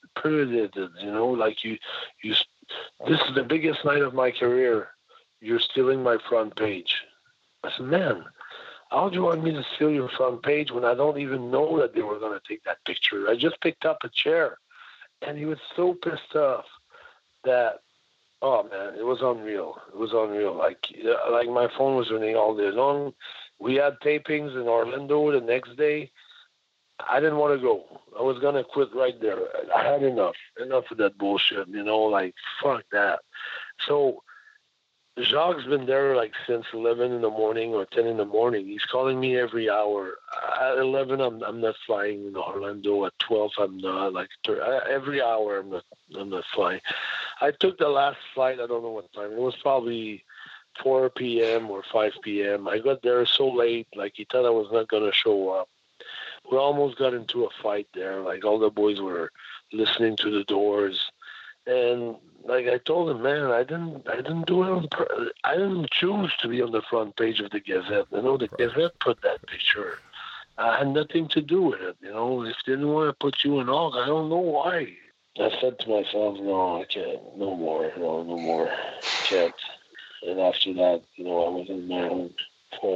like you, this is the biggest night of my career. You're stealing my front page. I said, man, how do you want me to steal your front page when I don't even know that they were going to take that picture? I just picked up a chair. And he was so pissed off that, oh man, it was unreal. It was unreal. Like my phone was ringing all day long. We had tapings in Orlando the next day. I didn't want to go. I was going to quit right there. I had enough of that bullshit, like, fuck that. So Jacques been there like since 11 in the morning or 10 in the morning. He's calling me every hour. At 11, I'm not flying in Orlando. At 12, I'm not. Like every hour, I'm not flying. I took the last flight. I don't know what time. It was probably 4 p.m. or 5 p.m. I got there so late. Like he thought I was not gonna show up. We almost got into a fight there. Like all the boys were listening to the doors. And like I told him, man, I didn't do it. I didn't choose to be on the front page of the Gazette. The Gazette put that picture. I had nothing to do with it. If they didn't want to put you in Hulk, I don't know why. I said to myself, no, I can't. No more. No more. Can't. And after that, I was in my own for a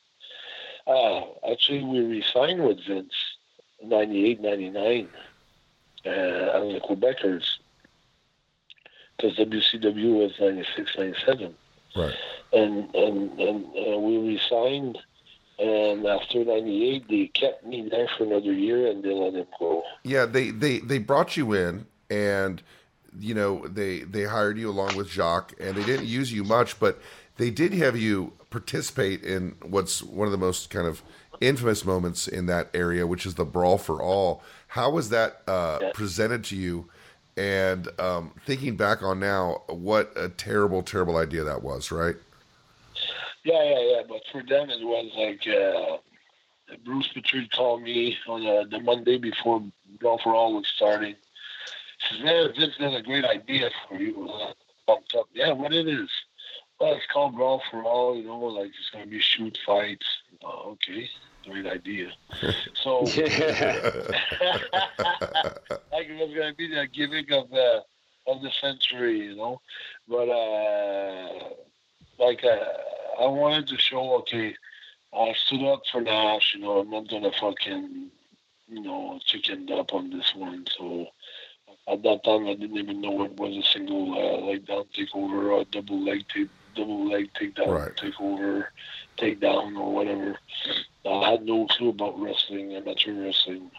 while. Actually, we re-signed with Vince in 98, 99 on the Quebecers. Because WCW was 96, 97.
Right.
And we resigned, and after 98, they kept me there for another year, and they let him go.
Yeah, they brought you in, and, they hired you along with Jacques, and they didn't use you much, but they did have you participate in what's one of the most kind of infamous moments in that area, which is the Brawl for All. How was that presented to you? And thinking back on now, what a terrible, terrible idea that was, right?
Yeah. But for them, it was like Bruce Pritchard called me on the Monday before Brawl for All was starting. He says, man, Vince has a great idea for you. Bumped up. Yeah, what it is? Well, it's called Brawl for All, like it's going to be shoot fights. Oh, okay. Great idea. So, like it was going to be the gimmick of the century, But I wanted to show, okay, I stood up for Nash. I'm not going to fucking, chicken up on this one. So at that time, I didn't even know it was a single leg down takeover or double leg takedown,
right.
takedown or whatever. I had no clue about wrestling, amateur wrestling.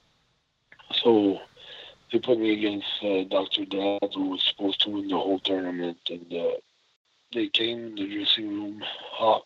So they put me against Dr. Dad, who was supposed to win the whole tournament. And they came in the dressing room. Hawk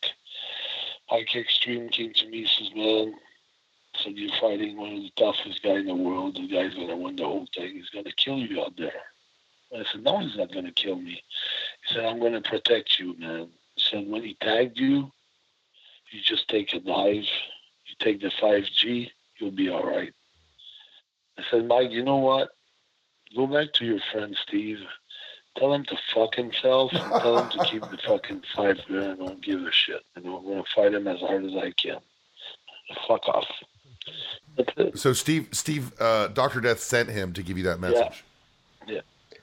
Extreme came to me and says, man, said, you're fighting one of the toughest guys in the world. The guy's going to win the whole thing. He's going to kill you out there. I said, no, he's not going to kill me. He said, I'm going to protect you, man. He said, when he tagged you, you just take a dive, you take the 5G, you'll be all right. I said, Mike, you know what? Go back to your friend Steve. Tell him to fuck himself and tell him to keep the fucking $5 grand. I don't give a shit. I'm going to fight him as hard as I can. Fuck off. That's it.
So Steve, Dr. Death sent him to give you that message.
Yeah.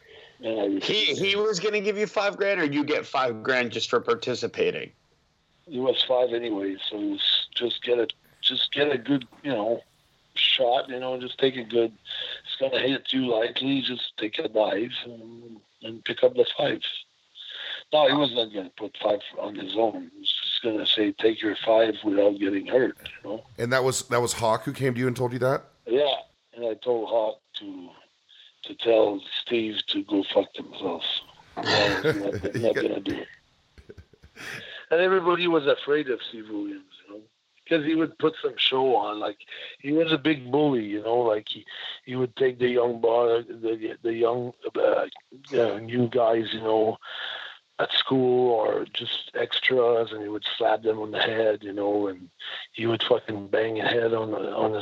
He was going to give you $5 grand, or you get $5 grand just for participating?
It was 5 anyway, so it was just get a good, shot, just take a good, it's going to hit you lightly, just take a dive and pick up the 5. No, he was not going to put 5 on his own. He was just going to say, take your 5 without getting hurt,
And that was Hawk who came to you and told you that?
Yeah, and I told Hawk to tell Steve to go fuck themselves. He's not going to do it. And everybody was afraid of Steve Williams, because he would put some show on. Like, he was a big bully, like he would take the young boy, the young new guys, at school or just extras, and he would slap them on the head, and he would fucking bang a head on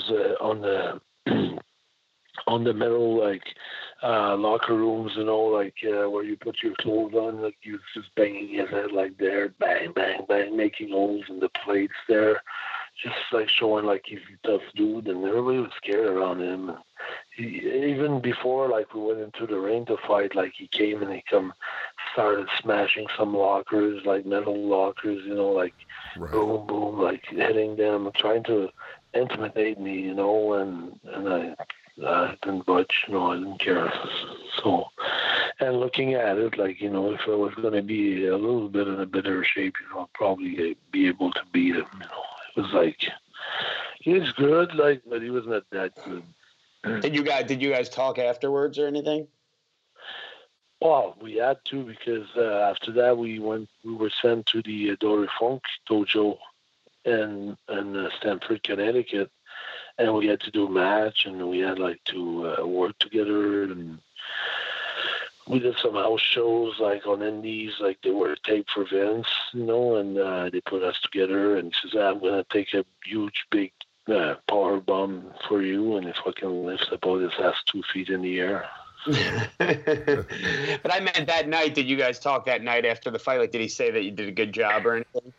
the metal, like, locker rooms, where you put your clothes on, like you just banging his head like there, bang, bang, bang, making holes in the plates there, just like showing like he's a tough dude, and everybody was scared around him. Even before, like, we went into the ring to fight, like, he came and he come started smashing some lockers, like metal lockers, like boom, boom, like hitting them, trying to intimidate me, and I didn't budge, I didn't care. So, and looking at it, like, if I was going to be a little bit in a better shape, I'd probably be able to beat him, It was like, he was good, like, but he was not that good.
Did you guys talk afterwards or anything?
Well, we had to, because after that we were sent to the Dory Funk dojo in Stamford, Connecticut, and we had to do a match, and we had to work together, and we did some house shows like on indies, like they were taped for Vince, and they put us together, and he says, I'm going to take a huge big power bomb for you, and if I can lift about his ass 2 feet in the air.
But I meant that night. Did you guys talk that night after the fight? Like, did he say that you did a good job or anything?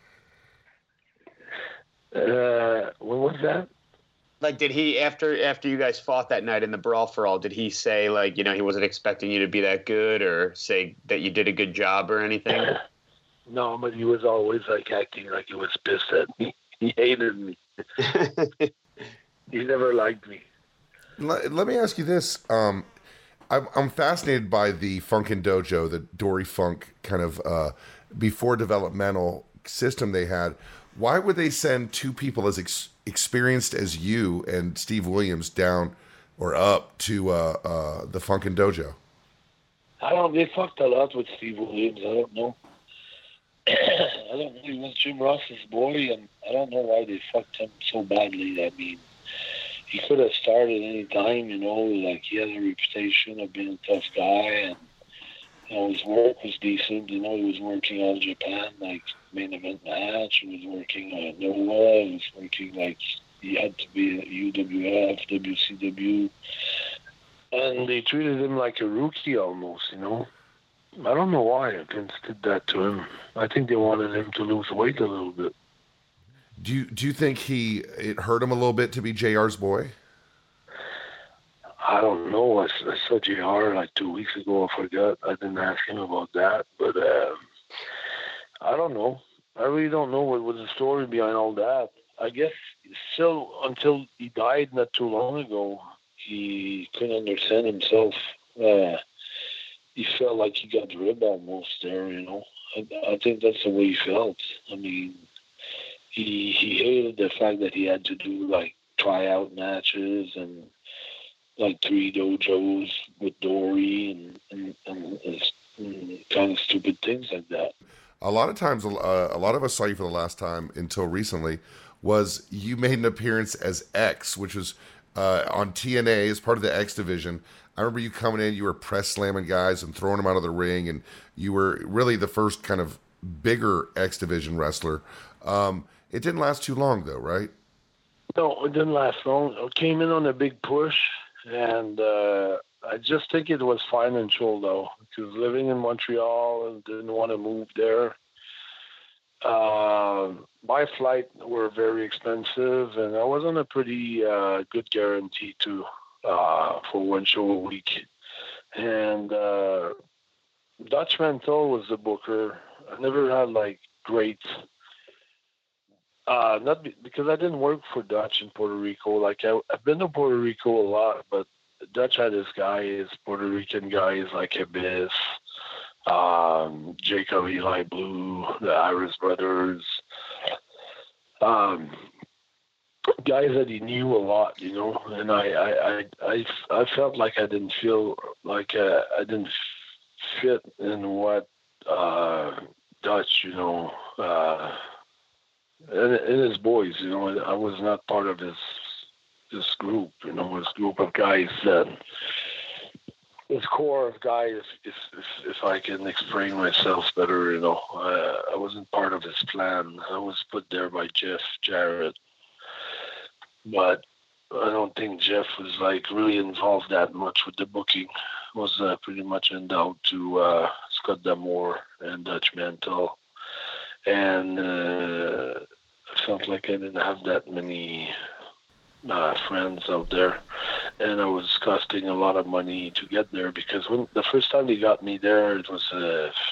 When was that?
Like, did he after you guys fought that night in the Brawl for All? Did he say like, he wasn't expecting you to be that good, or say that you did a good job or anything?
No, but he was always like acting like he was pissed at me. He hated me. He never liked me.
Let me ask you this. I'm fascinated by the Funkin' Dojo, the Dory Funk kind of before developmental system they had. Why would they send two people as experienced as you and Steve Williams down or up to the Funkin' Dojo?
They fucked a lot with Steve Williams. I don't know. I don't know. He was Jim Ross's boy, and I don't know why they fucked him so badly. I mean, he could have started any time, like he had a reputation of being a tough guy, and his work was decent. He was working All Japan, like main event match. He was working at Nova. He was working like he had to be at UWF, WCW, and they treated him like a rookie almost. I don't know why Vince did that to him. I think they wanted him to lose weight a little bit.
Do you think it hurt him a little bit to be JR's boy?
I don't know. I saw JR like 2 weeks ago. I forgot. I didn't ask him about that. But I don't know. I really don't know what was the story behind all that. I guess still until he died not too long ago, he couldn't understand himself. He felt like he got ribbed almost there, I think that's the way he felt. I mean, he hated the fact that he had to do like tryout matches and like 3 dojos with Dory and kind of stupid things like that.
A lot of times, a lot of us saw you for the last time until recently. Was you made an appearance as X, which was on TNA as part of the X division. I remember you coming in, you were press slamming guys and throwing them out of the ring, and you were really the first kind of bigger X division wrestler. It didn't last too long, though, right?
No, it didn't last long. I came in on a big push, and I just think it was financial, though, because living in Montreal and didn't want to move there. My flight were very expensive, and I was on a pretty good guarantee, too. For 1 show a week. And Dutch Mantel was the booker. I never had like great, because I didn't work for Dutch in Puerto Rico. Like I've been to Puerto Rico a lot, but Dutch had his guys, Puerto Rican guys like Abyss, Jacob Eli Blue, the Iris Brothers, guys that he knew a lot, and I felt like I didn't feel like I didn't fit in what Dutch, and his boys, I was not part of this group, his group of guys that his core of guys, if I can explain myself better, I wasn't part of his plan. I was put there by Jeff Jarrett. But I don't think Jeff was like really involved that much with the booking. It was pretty much endowed to Scott D'Amore and Dutch Mantel. And I felt like I didn't have that many friends out there. And I was costing a lot of money to get there, because when the first time they got me there, it was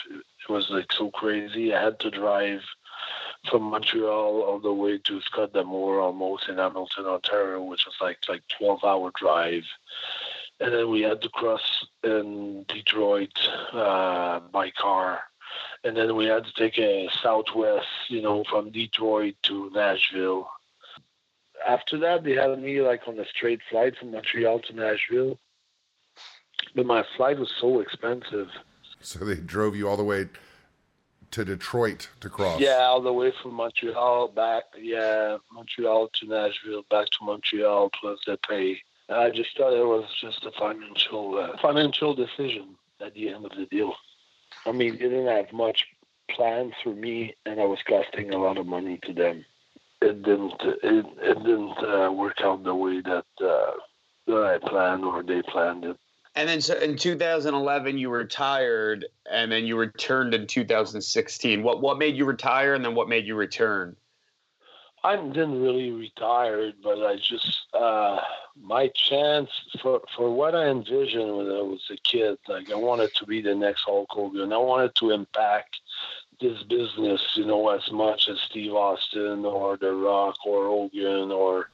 It was like so crazy. I had to drive from Montreal all the way to Scott D'Amour, almost in Hamilton, Ontario, which was like 12-hour drive. And then we had to cross in Detroit by car. And then we had to take a Southwest, from Detroit to Nashville. After that, they had me like on a straight flight from Montreal to Nashville. But my flight was so expensive.
So they drove you all the way to Detroit to cross.
Yeah, all the way from Montreal back. Yeah, Montreal to Nashville, back to Montreal, plus the pay. I just thought it was just a financial decision at the end of the deal. I mean, they didn't have much planned for me, and I was costing a lot of money to them. It didn't work out the way that I planned or they planned it.
And then so in 2011, you retired, and then you returned in 2016. What made you retire, and then what made you return?
I didn't really retire, but I just my chance for what I envisioned when I was a kid. Like I wanted to be the next Hulk Hogan. I wanted to impact this business, as much as Steve Austin or The Rock or Hogan, or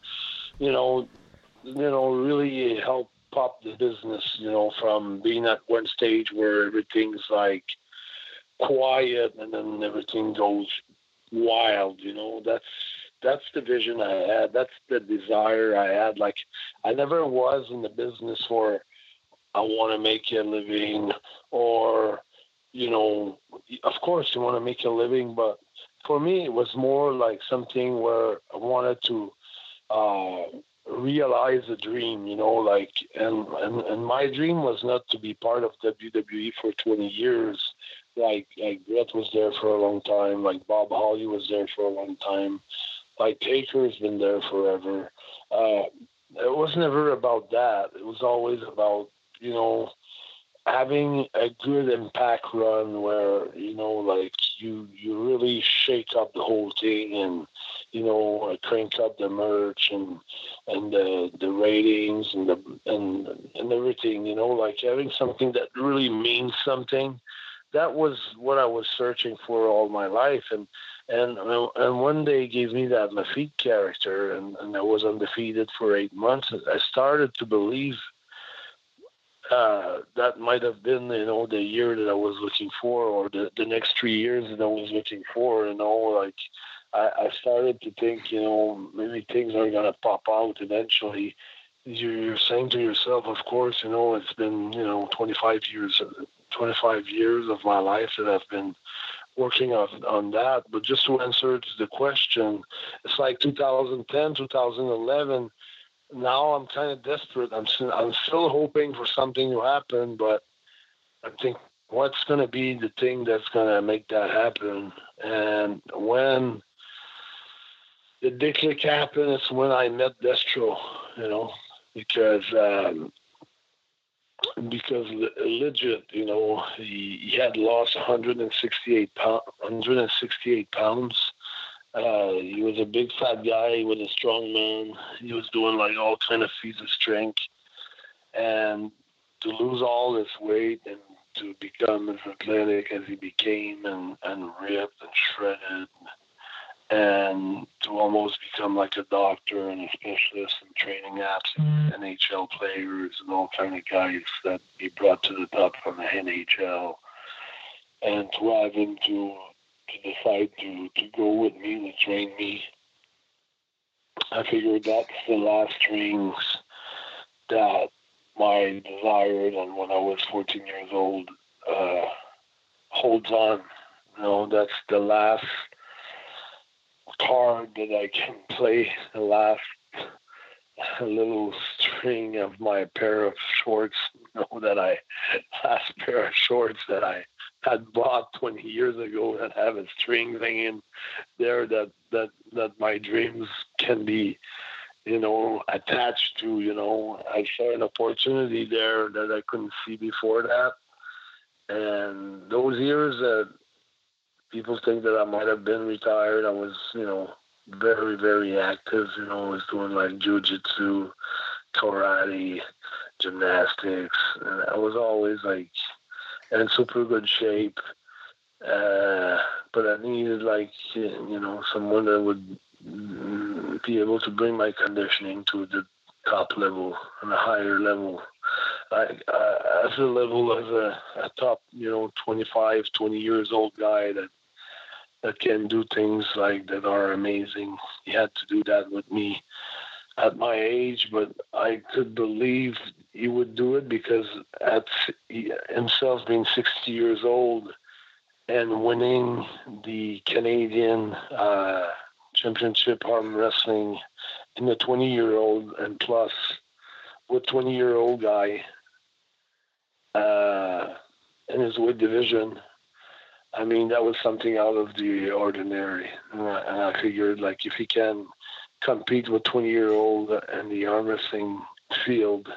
really help pop the business, from being at one stage where everything's like quiet and then everything goes wild, that's the vision I had. That's the desire I had. Like I never was in the business for I want to make a living or, of course you want to make a living, but for me it was more like something where I wanted to realize a dream, and my dream was not to be part of WWE for 20 years. Like Brett was there for a long time, like Bob Holly was there for a long time, like Taker's been there forever. It was never about that. It was always about, having a good impact run where, you really shake up the whole thing and, crank up the merch and the ratings and everything, like having something that really means something. That was what I was searching for all my life. And when they gave me that Lafitte character and I was undefeated for 8 months, I started to believe that might have been, the year that I was looking for, or the next 3 years that I was looking for, I started to think, maybe things are going to pop out eventually. You're saying to yourself, of course, it's been, 25 years of my life that I've been working on that. But just to answer to the question, it's like 2010, 2011. Now I'm kind of desperate. I'm still hoping for something to happen, but I think what's going to be the thing that's going to make that happen? And when the Dick Click happened, it's when I met Destro, because legit, he had lost 168 pounds. He was a big fat guy. He was a strong man. He was doing like all kind of feats of strength, and to lose all this weight and to become as athletic as he became and ripped and shredded, and to almost become like a doctor and a specialist in training absolute NHL players and all kind of guys that he brought to the top from the NHL, and to have him to decide to go with me, to train me. I figured that's the last strings that my desire, and when I was 14 years old, holds on. That's the last card that I can play, the last little string of my pair of shorts, last pair of shorts that I had bought 20 years ago that have a string hanging there that my dreams can be, attached to. I saw an opportunity there that I couldn't see before that. And those years that people think that I might have been retired, I was, very, very active. I was doing like jiu-jitsu, karate, gymnastics. And I was always like in super good shape. But I needed someone that would be able to bring my conditioning to the top level and a higher level. As a level as a top, 25, 20 years old guy that can do things like that are amazing. He had to do that with me at my age, but I could believe he would do it because himself being 60 years old and winning the Canadian championship arm wrestling in the 20-year-old and plus with 20-year-old guy in his weight division. I mean, that was something out of the ordinary. And I figured, like, if he can compete with 20-year-old in the arm wrestling field,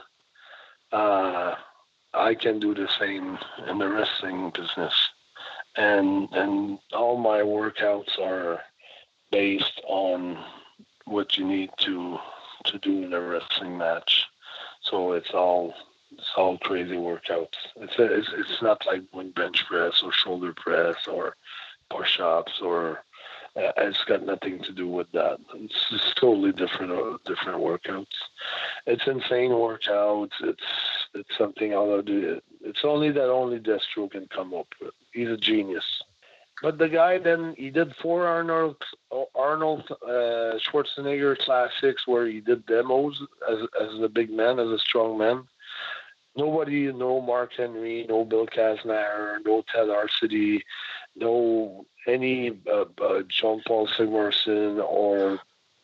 I can do the same in the wrestling business. And all my workouts are based on what you need to do in a wrestling match. So it's all crazy workouts. It's not like doing bench press or shoulder press or push-ups or it's got nothing to do with that. It's just totally different workouts. It's insane workouts. It's something out of the. It's only Destro can come up with. He's a genius. But the guy then he did 4 Arnold Schwarzenegger classics where he did demos as a big man, as a strong man. Nobody, no Mark Henry, no Bill Kazmaier, no Ted Arcidi, no any Jean-Paul Sigmarsson or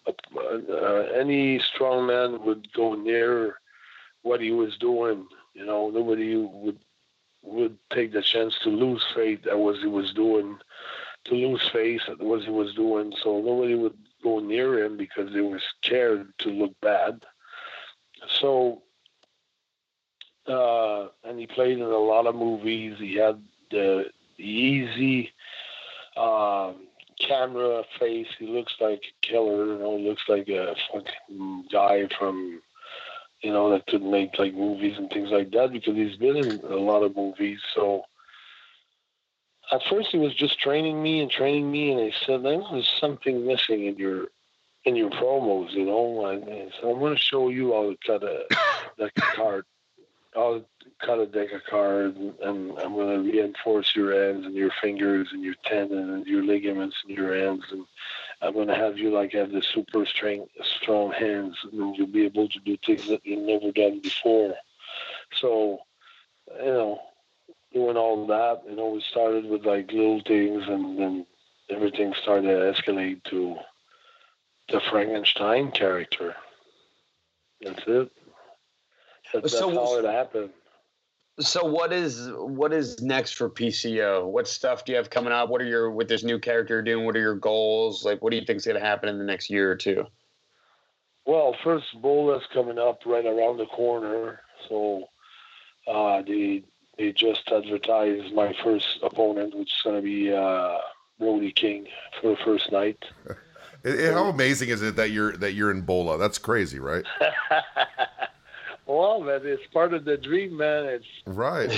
any strongman would go near what he was doing. Nobody would take the chance to lose faith at what he was doing, to lose face at what he was doing. So nobody would go near him because they were scared to look bad. So, and he played in a lot of movies. He had the easy camera face. He looks like a killer, looks like a fucking guy from, that could make like movies and things like that because he's been in a lot of movies. So at first he was just training me, and I said, there's something missing in your promos, and so I'm going to show you how to cut a deck of cards. I'll cut a deck of cards, and I'm going to reinforce your hands and your fingers and your tendon and your ligaments in your hands, and I'm going to have you have the super strong hands, and you'll be able to do things that you've never done before. So, doing all that, we started with little things, and then everything started to escalate to the Frankenstein character. That's it. That's how it happened.
So what is next for PCO? What stuff do you have coming up? With this new character you're doing? What are your goals? What do you think is going to happen in the next year or two?
Well, first Bola's coming up right around the corner. So they just advertised my first opponent, which is going to be Brody King for the first night.
How amazing is it that you're in Bola? That's crazy, right?
Well, man, it's part of the dream, man. It's
right.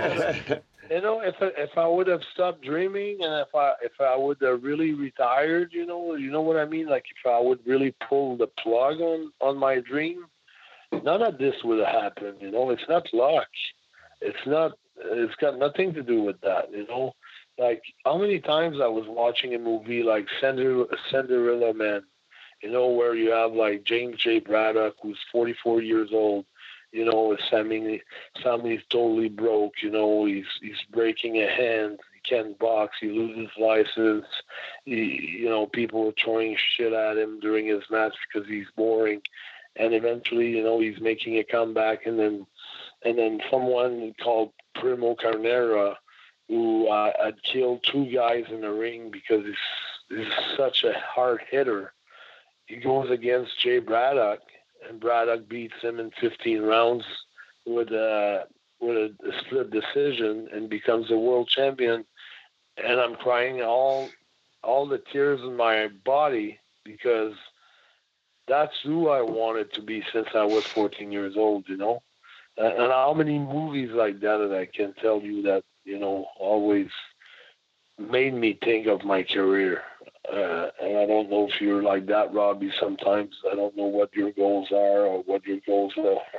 If I would have stopped dreaming, and if I would have really retired, you know what I mean. Like if I would really pull the plug on my dream, none of this would have happened. It's not luck. It's got nothing to do with that. Like how many times I was watching a movie like Cinderella Man, where you have like James J. Braddock, who's 44 years old. His family's totally broke. He's breaking a hand. He can't box. He loses license. People are throwing shit at him during his match because he's boring. And eventually, he's making a comeback. And then someone called Primo Carnera, who had killed 2 guys in the ring because he's such a hard hitter. He goes against Jay Braddock, and Braddock beats him in 15 rounds with a split decision and becomes a world champion. And I'm crying all the tears in my body because that's who I wanted to be since I was 14 years old, And how many movies like that I can tell you that, always made me think of my career. And I don't know if you're like that, Robbie. Sometimes I don't know what your goals are or what your goals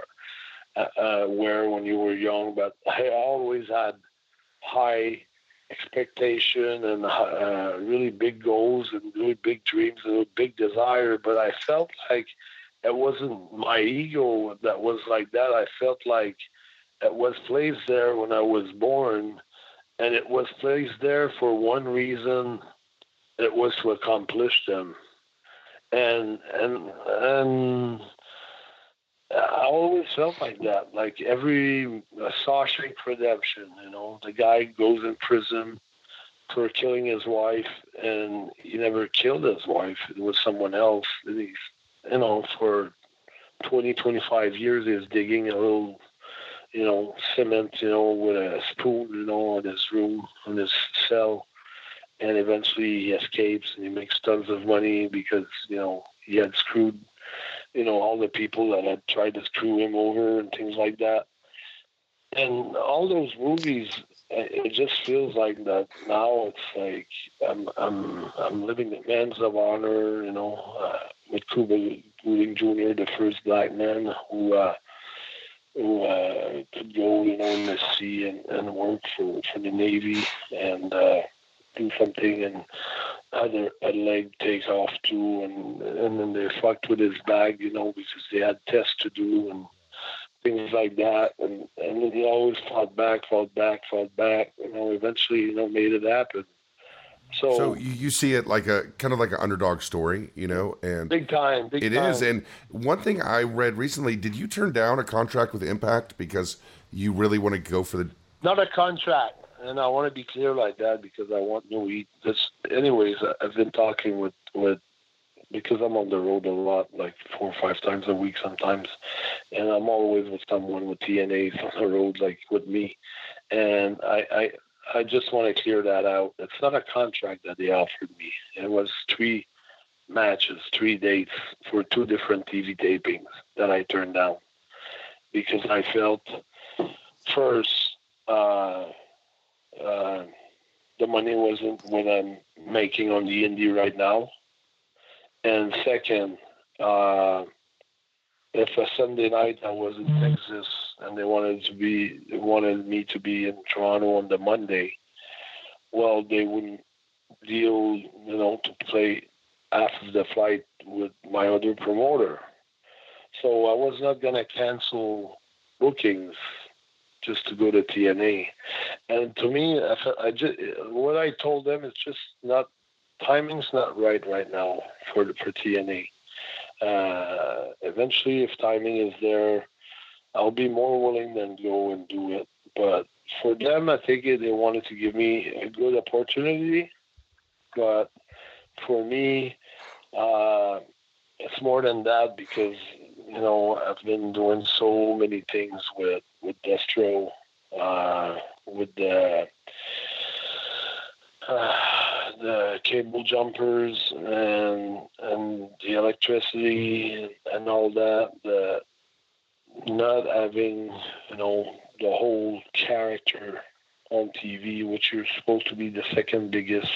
were when you were young, but I always had high expectation and really big goals and really big dreams and a big desire. But I felt like it wasn't my ego that was like that. I felt like it was placed there when I was born, and it was placed there for one reason. It was to accomplish them. And I always felt like that. Like every Shawshank Redemption, the guy goes in prison for killing his wife, and he never killed his wife. It was someone else. And he's, for 20, 25 years, he was digging a little, cement, with a spoon, in his room, in his cell. And eventually he escapes and he makes tons of money because, he had screwed, all the people that had tried to screw him over and things like that. And all those movies, it just feels like that now. It's like I'm living the man's of honor, with Cuba Gooding Jr., the first black man who could go, in the sea and work for the Navy and do something and had a leg take off too, and then they fucked with his bag, because they had tests to do and things like that, and then he always fought back, eventually, made it happen.
So you see it like a kind of like an underdog story, and
big time.
It is. And one thing I read recently, did you turn down a contract with Impact because you really want to go for the...
Not a contract. And I want to be clear like that because I want no heat. Anyways, I've been talking with, because I'm on the road a lot, like 4 or 5 times a week sometimes. And I'm always with someone with TNAs on the road, like with me. And I just want to clear that out. It's not a contract that they offered me. It was 3 matches, 3 dates for 2 different TV tapings that I turned down because I felt first, the money wasn't what I'm making on the indie right now. And second, if a Sunday night I was in Texas and they wanted me to be in Toronto on the Monday, well, they wouldn't deal, to play half of the flight with my other promoter. So I was not going to cancel bookings just to go to TNA. And to me, what I told them is just timing's not right now for TNA. Eventually, if timing is there, I'll be more willing than go and do it. But for them, I think they wanted to give me a good opportunity. But for me, it's more than that because, I've been doing so many things with Destro, with the cable jumpers and the electricity and all that. Not having, the whole character on TV, which you're supposed to be the second biggest,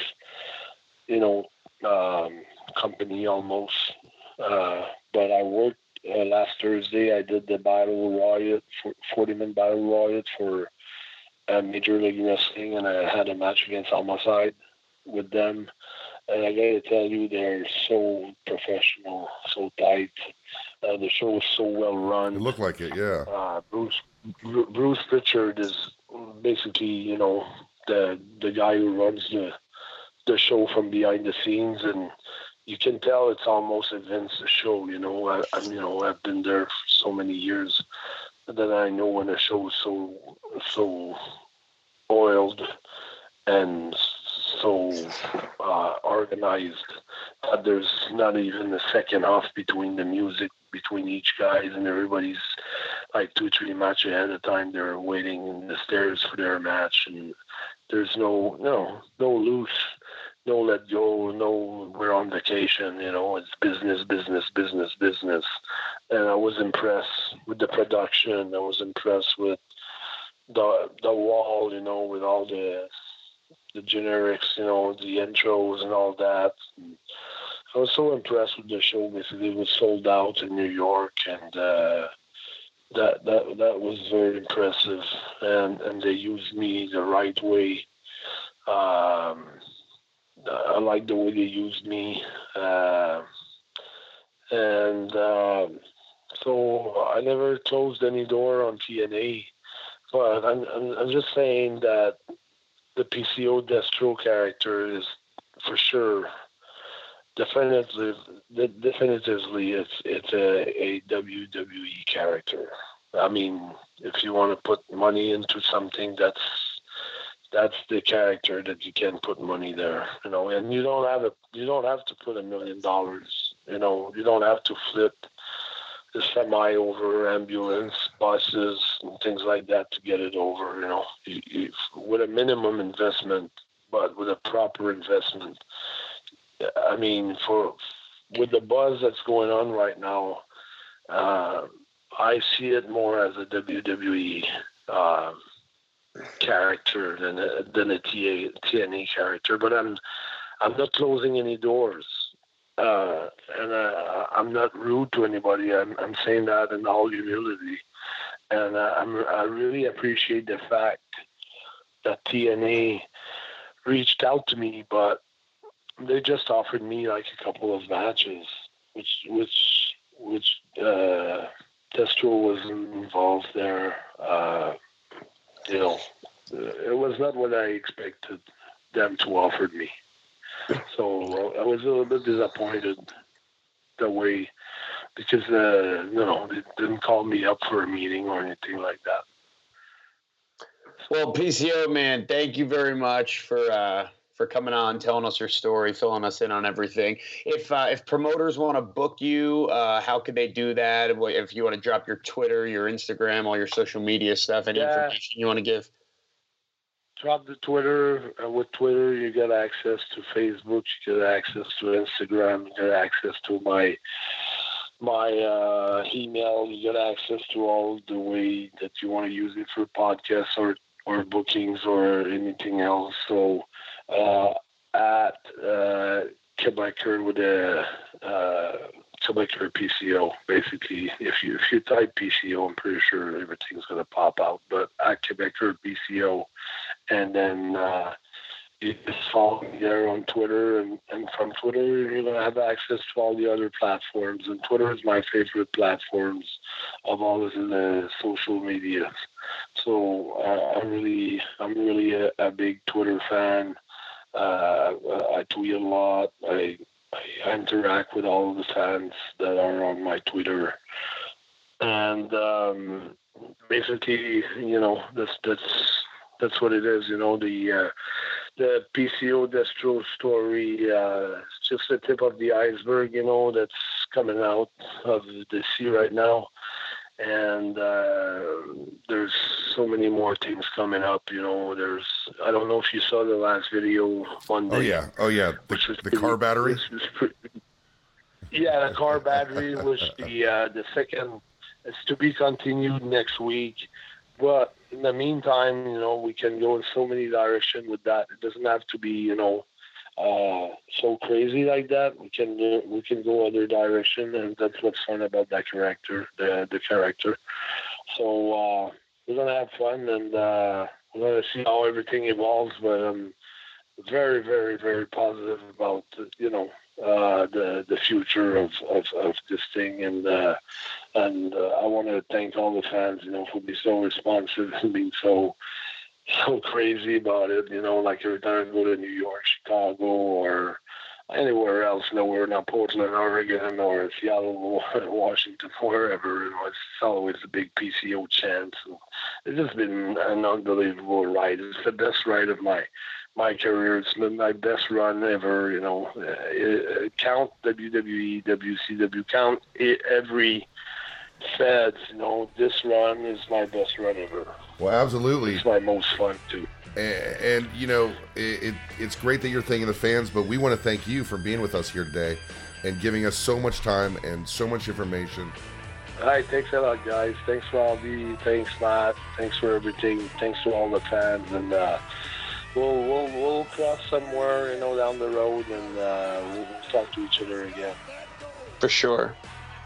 company almost. But I worked last Thursday. I did the Battle Royal, 40-man Battle Royal for Major League Wrestling, and I had a match against Homicide with them. And I got to tell you, they're so professional, so tight. The show was so well run.
It looked like it, yeah.
Bruce Pritchard is basically, the guy who runs the show from behind the scenes, and you can tell it's almost advanced the show. I've been there for so many years that I know when a show is so oiled and so organized that there's not even a second off between the music between each guys, and everybody's like 2-3 matches ahead of time. They're waiting in the stairs for their match, and there's no loose, no let go, no we're on vacation. It's business. And I was impressed with the production. I was impressed with the wall, with all the generics, the intros and all that. And I was so impressed with the show. Basically, it was sold out in New York, and that was very impressive. And they used me the right way. I like the way they used me, and so I never closed any door on TNA. But I'm just saying that the PCO Destro character is for sure, definitively, it's a WWE character. I mean, if you want to put money into something, that's the character that you can put money there, and you don't have to put $1 million, you don't have to flip the semi over ambulance, buses, and things like that to get it over, you, with a minimum investment, but with a proper investment. I mean, with the buzz that's going on right now, I see it more as a WWE character than a TNA character, but I'm not closing any doors, and I'm not rude to anybody. I'm saying that in all humility, and I really appreciate the fact that TNA reached out to me, but they just offered me like a couple of matches, which Destro wasn't involved there. It was not what I expected them to offer me. So I was a little bit disappointed that way, because they didn't call me up for a meeting or anything like that.
Well, PCO, man, thank you very much for coming on, telling us your story, filling us in on everything. If promoters want to book you, how could they do that? If you want to drop your Twitter, your Instagram, all your social media stuff, any information you want to give?
Drop the Twitter. With Twitter, you get access to Facebook, you get access to Instagram, you get access to my email, you get access to all the way that you want to use it for podcasts or bookings or anything else. So at Quebecer with a Quebecer PCO, basically. If you type PCO, I'm pretty sure everything's going to pop out. But at Quebecer PCO, and then you just follow me there on Twitter, and from Twitter you're going to have access to all the other platforms. And Twitter is my favorite platforms of all of the social media. So I'm really a big Twitter fan. I tweet a lot. I interact with all of the fans that are on my Twitter, and basically, that's what it is. The PCO Destro story, it's just the tip of the iceberg. That's coming out of the sea right now. And there's so many more things coming up. I don't know if you saw the last video Monday.
Oh yeah. The car battery.
The car battery was the second. It's to be continued next week. But in the meantime, we can go in so many directions with that. It doesn't have to be, so crazy like that. We can go other direction, and that's what's fun about that character, the character. So we're gonna have fun, and we're gonna see how everything evolves. But I'm very, very, very positive about the future of this thing, and I want to thank all the fans, for being so responsive and being so crazy about it, like every time I go to New York, Chicago, or anywhere else, we're not Portland, Oregon, or Seattle, Washington, wherever, it's always a big PCO chance. It's just been an unbelievable ride. It's the best ride of my career. It's been my best run ever, count WWE, WCW, count every feds, this run is my best run ever.
Well, absolutely.
It's my most fun too.
And it's great that you're thanking the fans, but we want to thank you for being with us here today and giving us so much time and so much information.
All right, thanks a lot, guys. Thanks for all thanks, Matt. Thanks for everything. Thanks to all the fans, and we'll cross somewhere, down the road, and we'll talk to each other again.
For sure.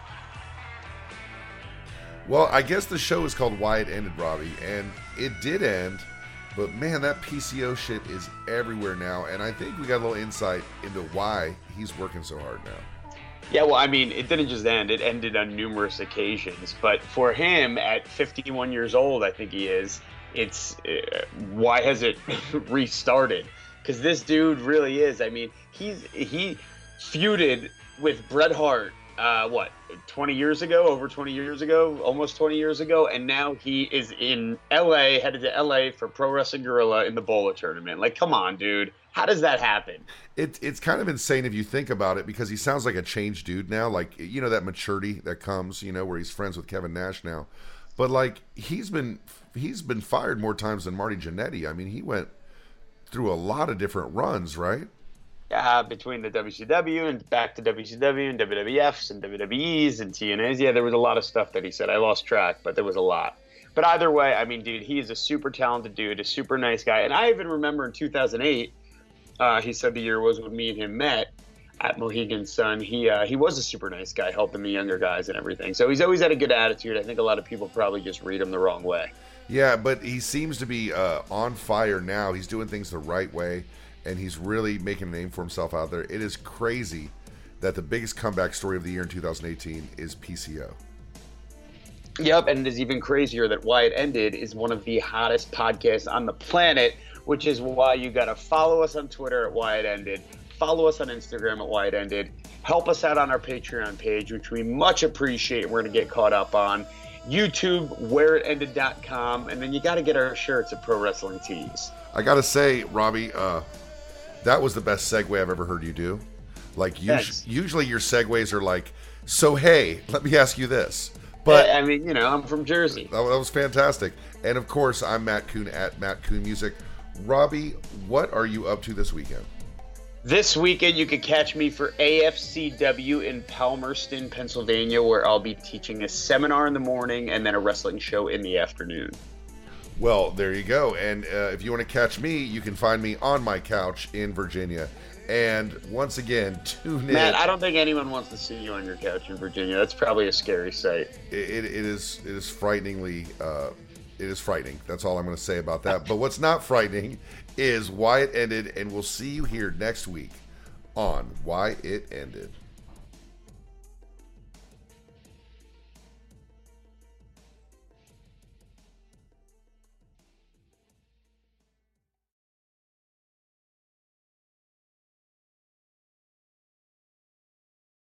Well, I guess the show is called Why It Ended, Robbie, and it did end, but man, that PCO shit is everywhere now, and I think we got a little insight into why he's working so hard now.
Yeah, well, I mean, it didn't just end. It ended on numerous occasions. But for him, at 51 years old, I think he is, it's why has it restarted? Because this dude really is. I mean, he feuded with Bret Hart, 20 years ago, over 20 years ago, almost 20 years ago, and now he is in LA, headed to LA for Pro Wrestling Guerrilla in the Bola tournament. Like, come on, dude. How does that happen?
It's kind of insane if you think about it, because he sounds like a changed dude now. Like, that maturity that comes, where he's friends with Kevin Nash now. But like, he's been fired more times than Marty Jannetty. I mean, he went through a lot of different runs, right?
Yeah, between the WCW and back to WCW and WWFs and WWEs and TNAs. Yeah, there was a lot of stuff that he said. I lost track, but there was a lot. But either way, I mean, dude, he is a super talented dude, a super nice guy. And I even remember in 2008, he said the year was when me and him met at Mohegan Sun. He was a super nice guy, helping the younger guys and everything. So he's always had a good attitude. I think a lot of people probably just read him the wrong way.
Yeah, but he seems to be on fire now. He's doing things the right way, and he's really making a name for himself out there. It is crazy that the biggest comeback story of the year in 2018 is PCO.
Yep, and it is even crazier that Why It Ended is one of the hottest podcasts on the planet, which is why you got to follow us on Twitter at Why It Ended, follow us on Instagram at Why It Ended, help us out on our Patreon page, which we much appreciate. We're going to get caught up on YouTube, whereitended.com, and then you got to get our shirts at Pro Wrestling Tees.
I got to say, Robbie, that was the best segue I've ever heard you do. Like, usually your segues are like, so hey, let me ask you this. But
I mean, I'm from Jersey.
That was fantastic. And of course, I'm Matt Kuhn at Matt Kuhn Music. Robbie, what are you up to this weekend?
This weekend, you can catch me for AFCW in Palmerston, Pennsylvania, where I'll be teaching a seminar in the morning and then a wrestling show in the afternoon.
Well, there you go. And if you want to catch me, you can find me on my couch in Virginia. And once again, tune in.
Matt, I don't think anyone wants to see you on your couch in Virginia. That's probably a scary sight.
It is frighteningly. It is frightening. That's all I'm going to say about that. But what's not frightening is Why It Ended, and we'll see you here next week on Why It Ended.